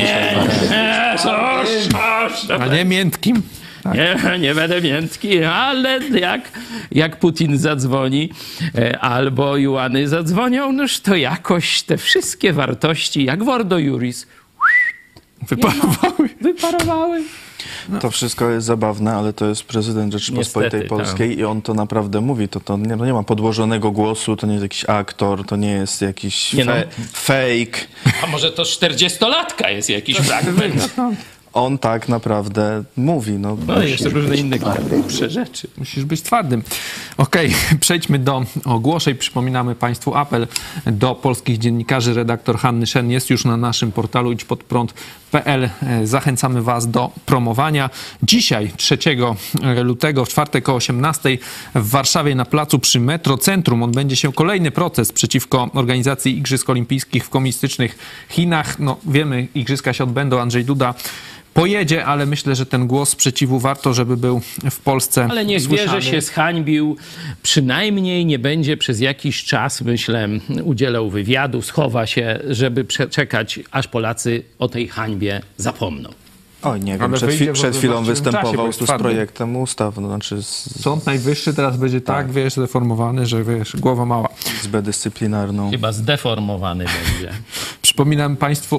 A nie miętkim. Tak. Nie będę miętki, ale jak Putin zadzwoni albo Juany zadzwonią, noż to jakoś te wszystkie wartości, jak Wordo Juris, wyparowały. No. To wszystko jest zabawne, ale to jest prezydent Rzeczypospolitej Niestety, Polskiej tak. I on to naprawdę mówi. To nie ma podłożonego głosu, to nie jest jakiś aktor, to nie jest jakiś fake. A może to 40-latka jest jakiś fragment? On tak naprawdę mówi. No jeszcze różne inne głupsze rzeczy. Musisz być twardym. Okej, przejdźmy do ogłoszeń. Przypominamy Państwu apel do polskich dziennikarzy. Redaktor Hanny Szen jest już na naszym portalu idźpodprąd.pl. Zachęcamy Was do promowania. Dzisiaj, 3 lutego, w czwartek o 18:00 w Warszawie na placu przy Metrocentrum odbędzie się kolejny protest przeciwko organizacji Igrzysk Olimpijskich w komunistycznych Chinach. No wiemy, igrzyska się odbędą. Andrzej Duda pojedzie, ale myślę, że ten głos sprzeciwu warto, żeby był w Polsce Ale niech wie, że się zhańbił. Przynajmniej nie będzie przez jakiś czas, myślę, udzielał wywiadu, schowa się, żeby przeczekać, aż Polacy o tej hańbie zapomną. Oj, nie wiem, przed chwilą występował tu z projektem ustaw. No, znaczy Sąd Najwyższy teraz będzie tak, zdeformowany, że głowa mała. Izbę dyscyplinarną. Chyba zdeformowany będzie. Przypominam Państwu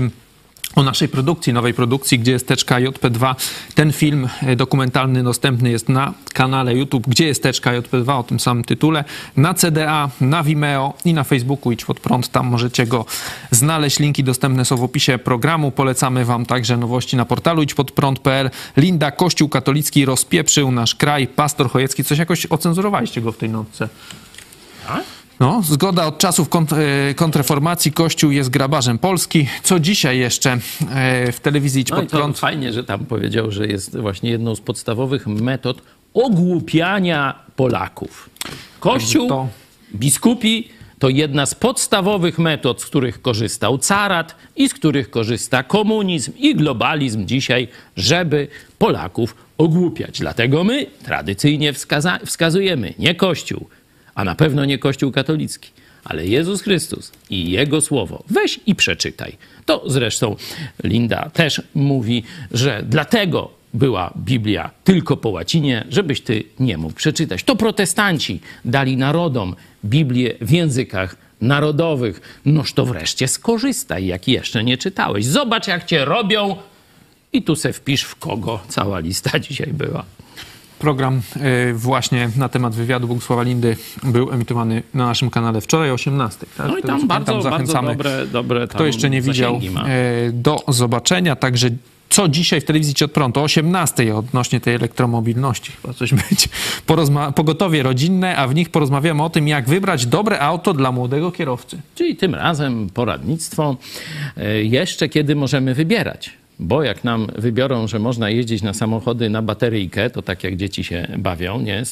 o naszej produkcji, nowej produkcji, gdzie jest teczka JP2. Ten film dokumentalny dostępny jest na kanale YouTube, gdzie jest teczka JP2 o tym samym tytule, na CDA, na Vimeo i na Facebooku Idź Pod Prąd. Tam możecie go znaleźć. Linki dostępne są w opisie programu. Polecamy Wam także nowości na portalu idźpodprąd.pl. Linda, Kościół katolicki rozpieprzył nasz kraj. Pastor Chojecki. Coś jakoś ocenzurowaliście go w tej notce. A? No, zgoda od czasów kontrreformacji. Kościół jest grabarzem Polski. Co dzisiaj jeszcze w telewizji Idź Pod Prąd? Fajnie, że tam powiedział, że jest właśnie jedną z podstawowych metod ogłupiania Polaków. Kościół, biskupi to jedna z podstawowych metod, z których korzystał carat i z których korzysta komunizm i globalizm dzisiaj, żeby Polaków ogłupiać. Dlatego my tradycyjnie wskazujemy nie Kościół, a na pewno nie Kościół katolicki, ale Jezus Chrystus i Jego Słowo. Weź i przeczytaj. To zresztą Linda też mówi, że dlatego była Biblia tylko po łacinie, żebyś ty nie mógł przeczytać. To protestanci dali narodom Biblię w językach narodowych. Noż to wreszcie skorzystaj, jak jeszcze nie czytałeś. Zobacz, jak cię robią i tu se wpisz, w kogo cała lista dzisiaj była. Program właśnie na temat wywiadu Bogusława Lindy był emitowany na naszym kanale wczoraj o 18:00. Tak? No i tam bardzo dobre kto jeszcze nie widział, do zobaczenia. Także co dzisiaj w telewizji Idź Pod Prąd o 18:00 odnośnie tej elektromobilności. Chyba coś być. Pogotowie rodzinne, a w nich porozmawiamy o tym, jak wybrać dobre auto dla młodego kierowcy. Czyli tym razem poradnictwo jeszcze kiedy możemy wybierać. Bo jak nam wybiorą, że można jeździć na samochody na bateryjkę, to tak jak dzieci się bawią, nie?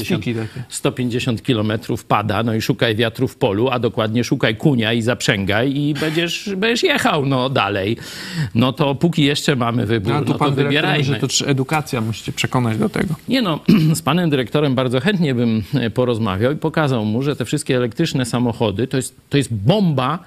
150 kilometrów pada, no i szukaj wiatru w polu, a dokładnie szukaj kunia i zaprzęgaj i będziesz jechał no dalej. No to póki jeszcze mamy wybór, no to wybierajmy. Że to edukacja, musicie przekonać do tego. Nie no, z panem dyrektorem bardzo chętnie bym porozmawiał i pokazał mu, że te wszystkie elektryczne samochody to jest bomba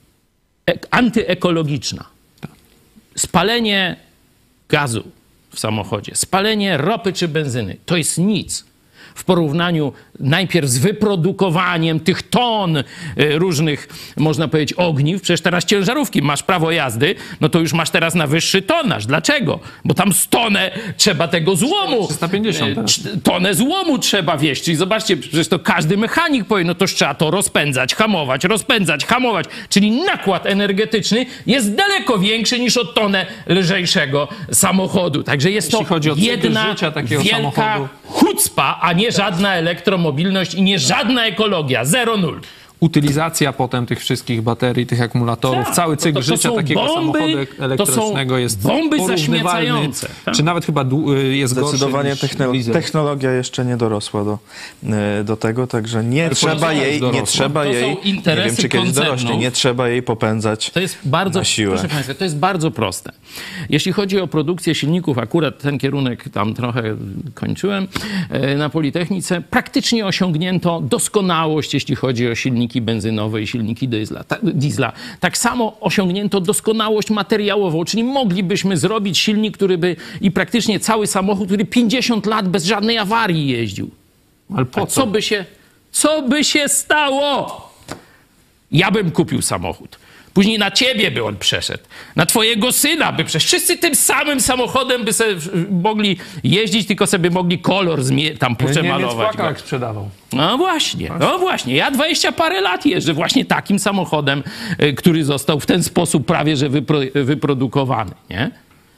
antyekologiczna. Spalenie gazu w samochodzie, spalenie ropy czy benzyny, to jest nic w porównaniu najpierw z wyprodukowaniem tych ton różnych, można powiedzieć, ogniw. Przecież teraz ciężarówki, masz prawo jazdy, no to już masz teraz na wyższy tonaż. Dlaczego? Bo tam z tonę trzeba tego złomu. 350. Tonę złomu trzeba wieść. Czyli zobaczcie, przecież to każdy mechanik powie, no to trzeba to rozpędzać, hamować. Czyli nakład energetyczny jest daleko większy niż o tonę lżejszego samochodu. Także jest to jedna wielka chucpa, a nie żadna elektromobilność i nie żadna ekologia. 0-0. Utylizacja potem tych wszystkich baterii, tych akumulatorów, cały cykl życia takiego samochodu elektrycznego jest bomby zaśmiecające. Czy nawet chyba jest zdecydowanie technologia jeszcze nie dorosła do tego, także nie trzeba jej, nie wiem czy kiedyś dorośnie, nie trzeba jej popędzać na siłę. Proszę Państwa, to jest bardzo proste. Jeśli chodzi o produkcję silników, akurat ten kierunek tam trochę kończyłem na Politechnice, praktycznie osiągnięto doskonałość, jeśli chodzi o silniki benzynowe i silniki diesla. Tak samo osiągnięto doskonałość materiałową, czyli moglibyśmy zrobić silnik, który by i praktycznie cały samochód, który 50 lat bez żadnej awarii jeździł. Ale po co? Co by się stało? Ja bym kupił samochód. Później na ciebie by on przeszedł. Na twojego syna by przeszedł. Wszyscy tym samym samochodem by sobie mogli jeździć, tylko sobie mogli kolor tam przemalować. Niemiec sprzedawał. No właśnie. Ja 20 parę lat jeżdżę właśnie takim samochodem, który został w ten sposób prawie że wyprodukowany, nie?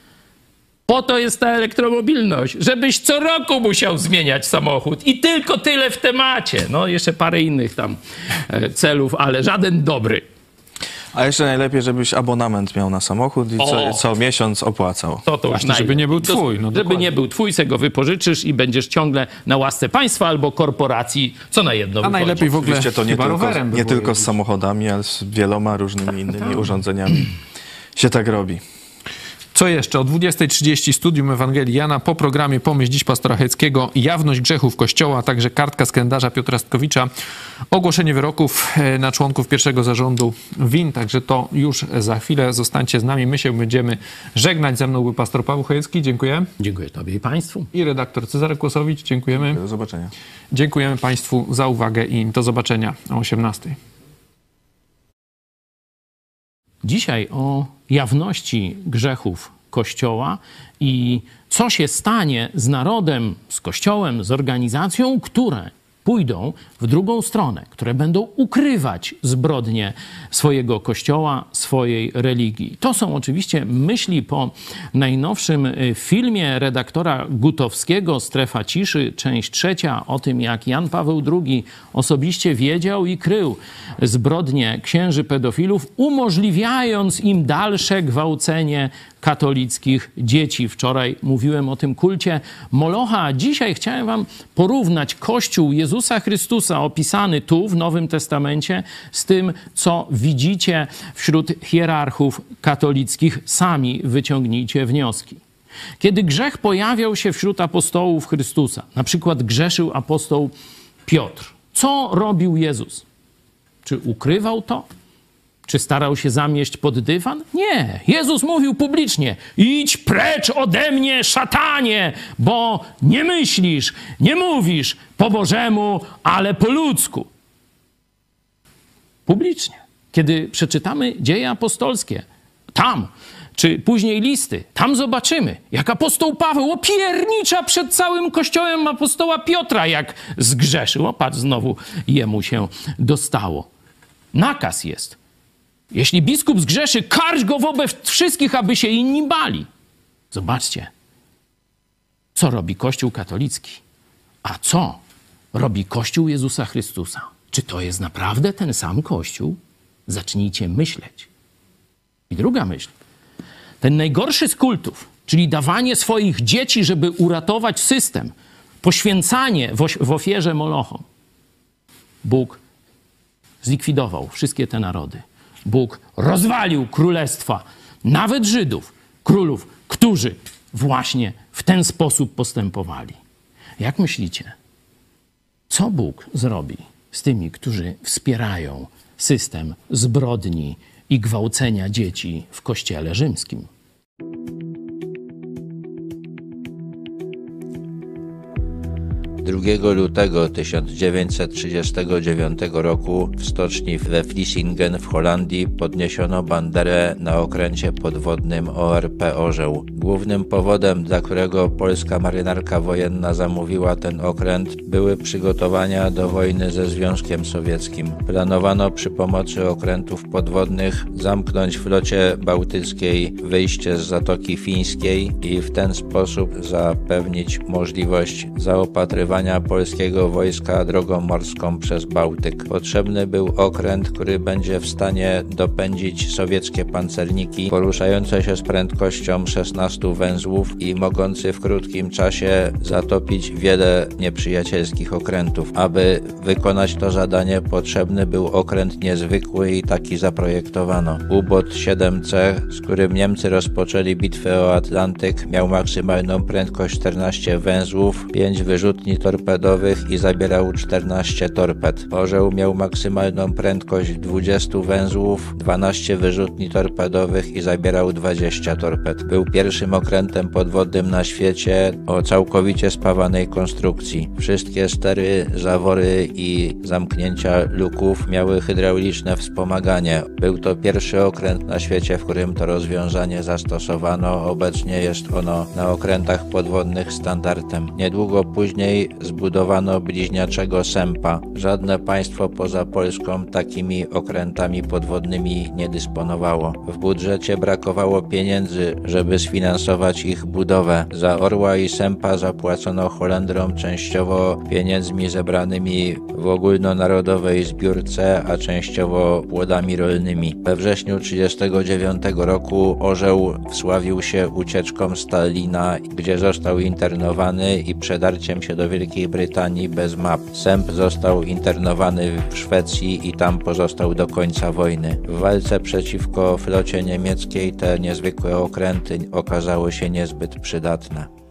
Po to jest ta elektromobilność, żebyś co roku musiał zmieniać samochód. I tylko tyle w temacie. No jeszcze parę innych tam celów, ale żaden dobry. A jeszcze najlepiej, żebyś abonament miał na samochód i co miesiąc opłacał. To właśnie, żeby nie był twój. No żeby nie był twój, se go wypożyczysz i będziesz ciągle na łasce państwa albo korporacji, co na jedno wychodzi. Najlepiej w ogóle oczywiście to nie tylko z samochodami, ale z wieloma różnymi innymi urządzeniami się tak robi. Co jeszcze? O 20:30 Studium Ewangelii Jana, po programie Pomyśl dziś pastora Chojeckiego, jawność grzechów Kościoła, a także kartka z kalendarza Piotra Stkowicza, ogłoszenie wyroków na członków pierwszego zarządu WIN, także to już za chwilę. Zostańcie z nami, my się będziemy żegnać. Ze mną był pastor Paweł Chojecki, dziękuję. Dziękuję Tobie i Państwu. I redaktor Cezary Kłosowicz, dziękujemy. Do zobaczenia. Dziękujemy Państwu za uwagę i do zobaczenia o 18:00. Dzisiaj o jawności grzechów Kościoła i co się stanie z narodem, z Kościołem, z organizacją, które pójdą w drugą stronę, które będą ukrywać zbrodnie swojego Kościoła, swojej religii. To są oczywiście myśli po najnowszym filmie redaktora Gutowskiego Strefa Ciszy, część 3, o tym jak Jan Paweł II osobiście wiedział i krył zbrodnie księży pedofilów, umożliwiając im dalsze gwałcenie katolickich dzieci. Wczoraj mówiłem o tym kulcie Molocha, a dzisiaj chciałem wam porównać Kościół Jezusa Chrystusa opisany tu w Nowym Testamencie z tym, co widzicie wśród hierarchów katolickich. Sami wyciągnijcie wnioski. Kiedy grzech pojawiał się wśród apostołów Chrystusa, na przykład grzeszył apostoł Piotr, co robił Jezus? Czy ukrywał to? Czy starał się zamieść pod dywan? Nie. Jezus mówił publicznie: idź precz ode mnie, szatanie, bo nie myślisz, nie mówisz po Bożemu, ale po ludzku. Publicznie. Kiedy przeczytamy Dzieje apostolskie, tam, czy później listy, tam zobaczymy, jak apostoł Paweł opiernicza przed całym kościołem apostoła Piotra, jak zgrzeszył. O, patrz, znowu jemu się dostało. Nakaz jest. Jeśli biskup zgrzeszy, karź go wobec wszystkich, aby się inni bali. Zobaczcie, co robi Kościół katolicki, a co robi Kościół Jezusa Chrystusa. Czy to jest naprawdę ten sam Kościół? Zacznijcie myśleć. I druga myśl. ten najgorszy z kultów, czyli dawanie swoich dzieci, żeby uratować system, poświęcanie w ofierze Molochom, Bóg zlikwidował wszystkie te narody. Bóg rozwalił królestwa, nawet Żydów, królów, którzy właśnie w ten sposób postępowali. Jak myślicie, co Bóg zrobi z tymi, którzy wspierają system zbrodni i gwałcenia dzieci w Kościele rzymskim? 2 lutego 1939 roku w stoczni we Vlissingen w Holandii podniesiono banderę na okręcie podwodnym ORP Orzeł. Głównym powodem, dla którego polska marynarka wojenna zamówiła ten okręt, były przygotowania do wojny ze Związkiem Sowieckim. Planowano przy pomocy okrętów podwodnych zamknąć flocie bałtyckiej wyjście z Zatoki Fińskiej i w ten sposób zapewnić możliwość zaopatrywania polskiego wojska drogą morską przez Bałtyk. Potrzebny był okręt, który będzie w stanie dopędzić sowieckie pancerniki poruszające się z prędkością 16 węzłów i mogący w krótkim czasie zatopić wiele nieprzyjacielskich okrętów. Aby wykonać to zadanie, potrzebny był okręt niezwykły i taki zaprojektowano. U-Boot 7C, z którym Niemcy rozpoczęli bitwę o Atlantyk, miał maksymalną prędkość 14 węzłów, 5 wyrzutni torpedowych i zabierał 14 torped. Orzeł miał maksymalną prędkość 20 węzłów, 12 wyrzutni torpedowych i zabierał 20 torped. Był pierwszym okrętem podwodnym na świecie o całkowicie spawanej konstrukcji. Wszystkie stery, zawory i zamknięcia luków miały hydrauliczne wspomaganie. Był to pierwszy okręt na świecie, w którym to rozwiązanie zastosowano. Obecnie jest ono na okrętach podwodnych standardem. Niedługo później zbudowano bliźniaczego Sępa. Żadne państwo poza Polską takimi okrętami podwodnymi nie dysponowało. W budżecie brakowało pieniędzy, żeby sfinansować ich budowę. Za Orła i Sępa zapłacono Holendrom częściowo pieniędzmi zebranymi w ogólnonarodowej zbiórce, a częściowo płodami rolnymi. We wrześniu 1939 roku Orzeł wsławił się ucieczką z Tallina, gdzie został internowany i przedarciem się do Wielkiej Brytanii bez map. Sęp został internowany w Szwecji i tam pozostał do końca wojny. W walce przeciwko flocie niemieckiej te niezwykłe okręty okazały się niezbyt przydatne.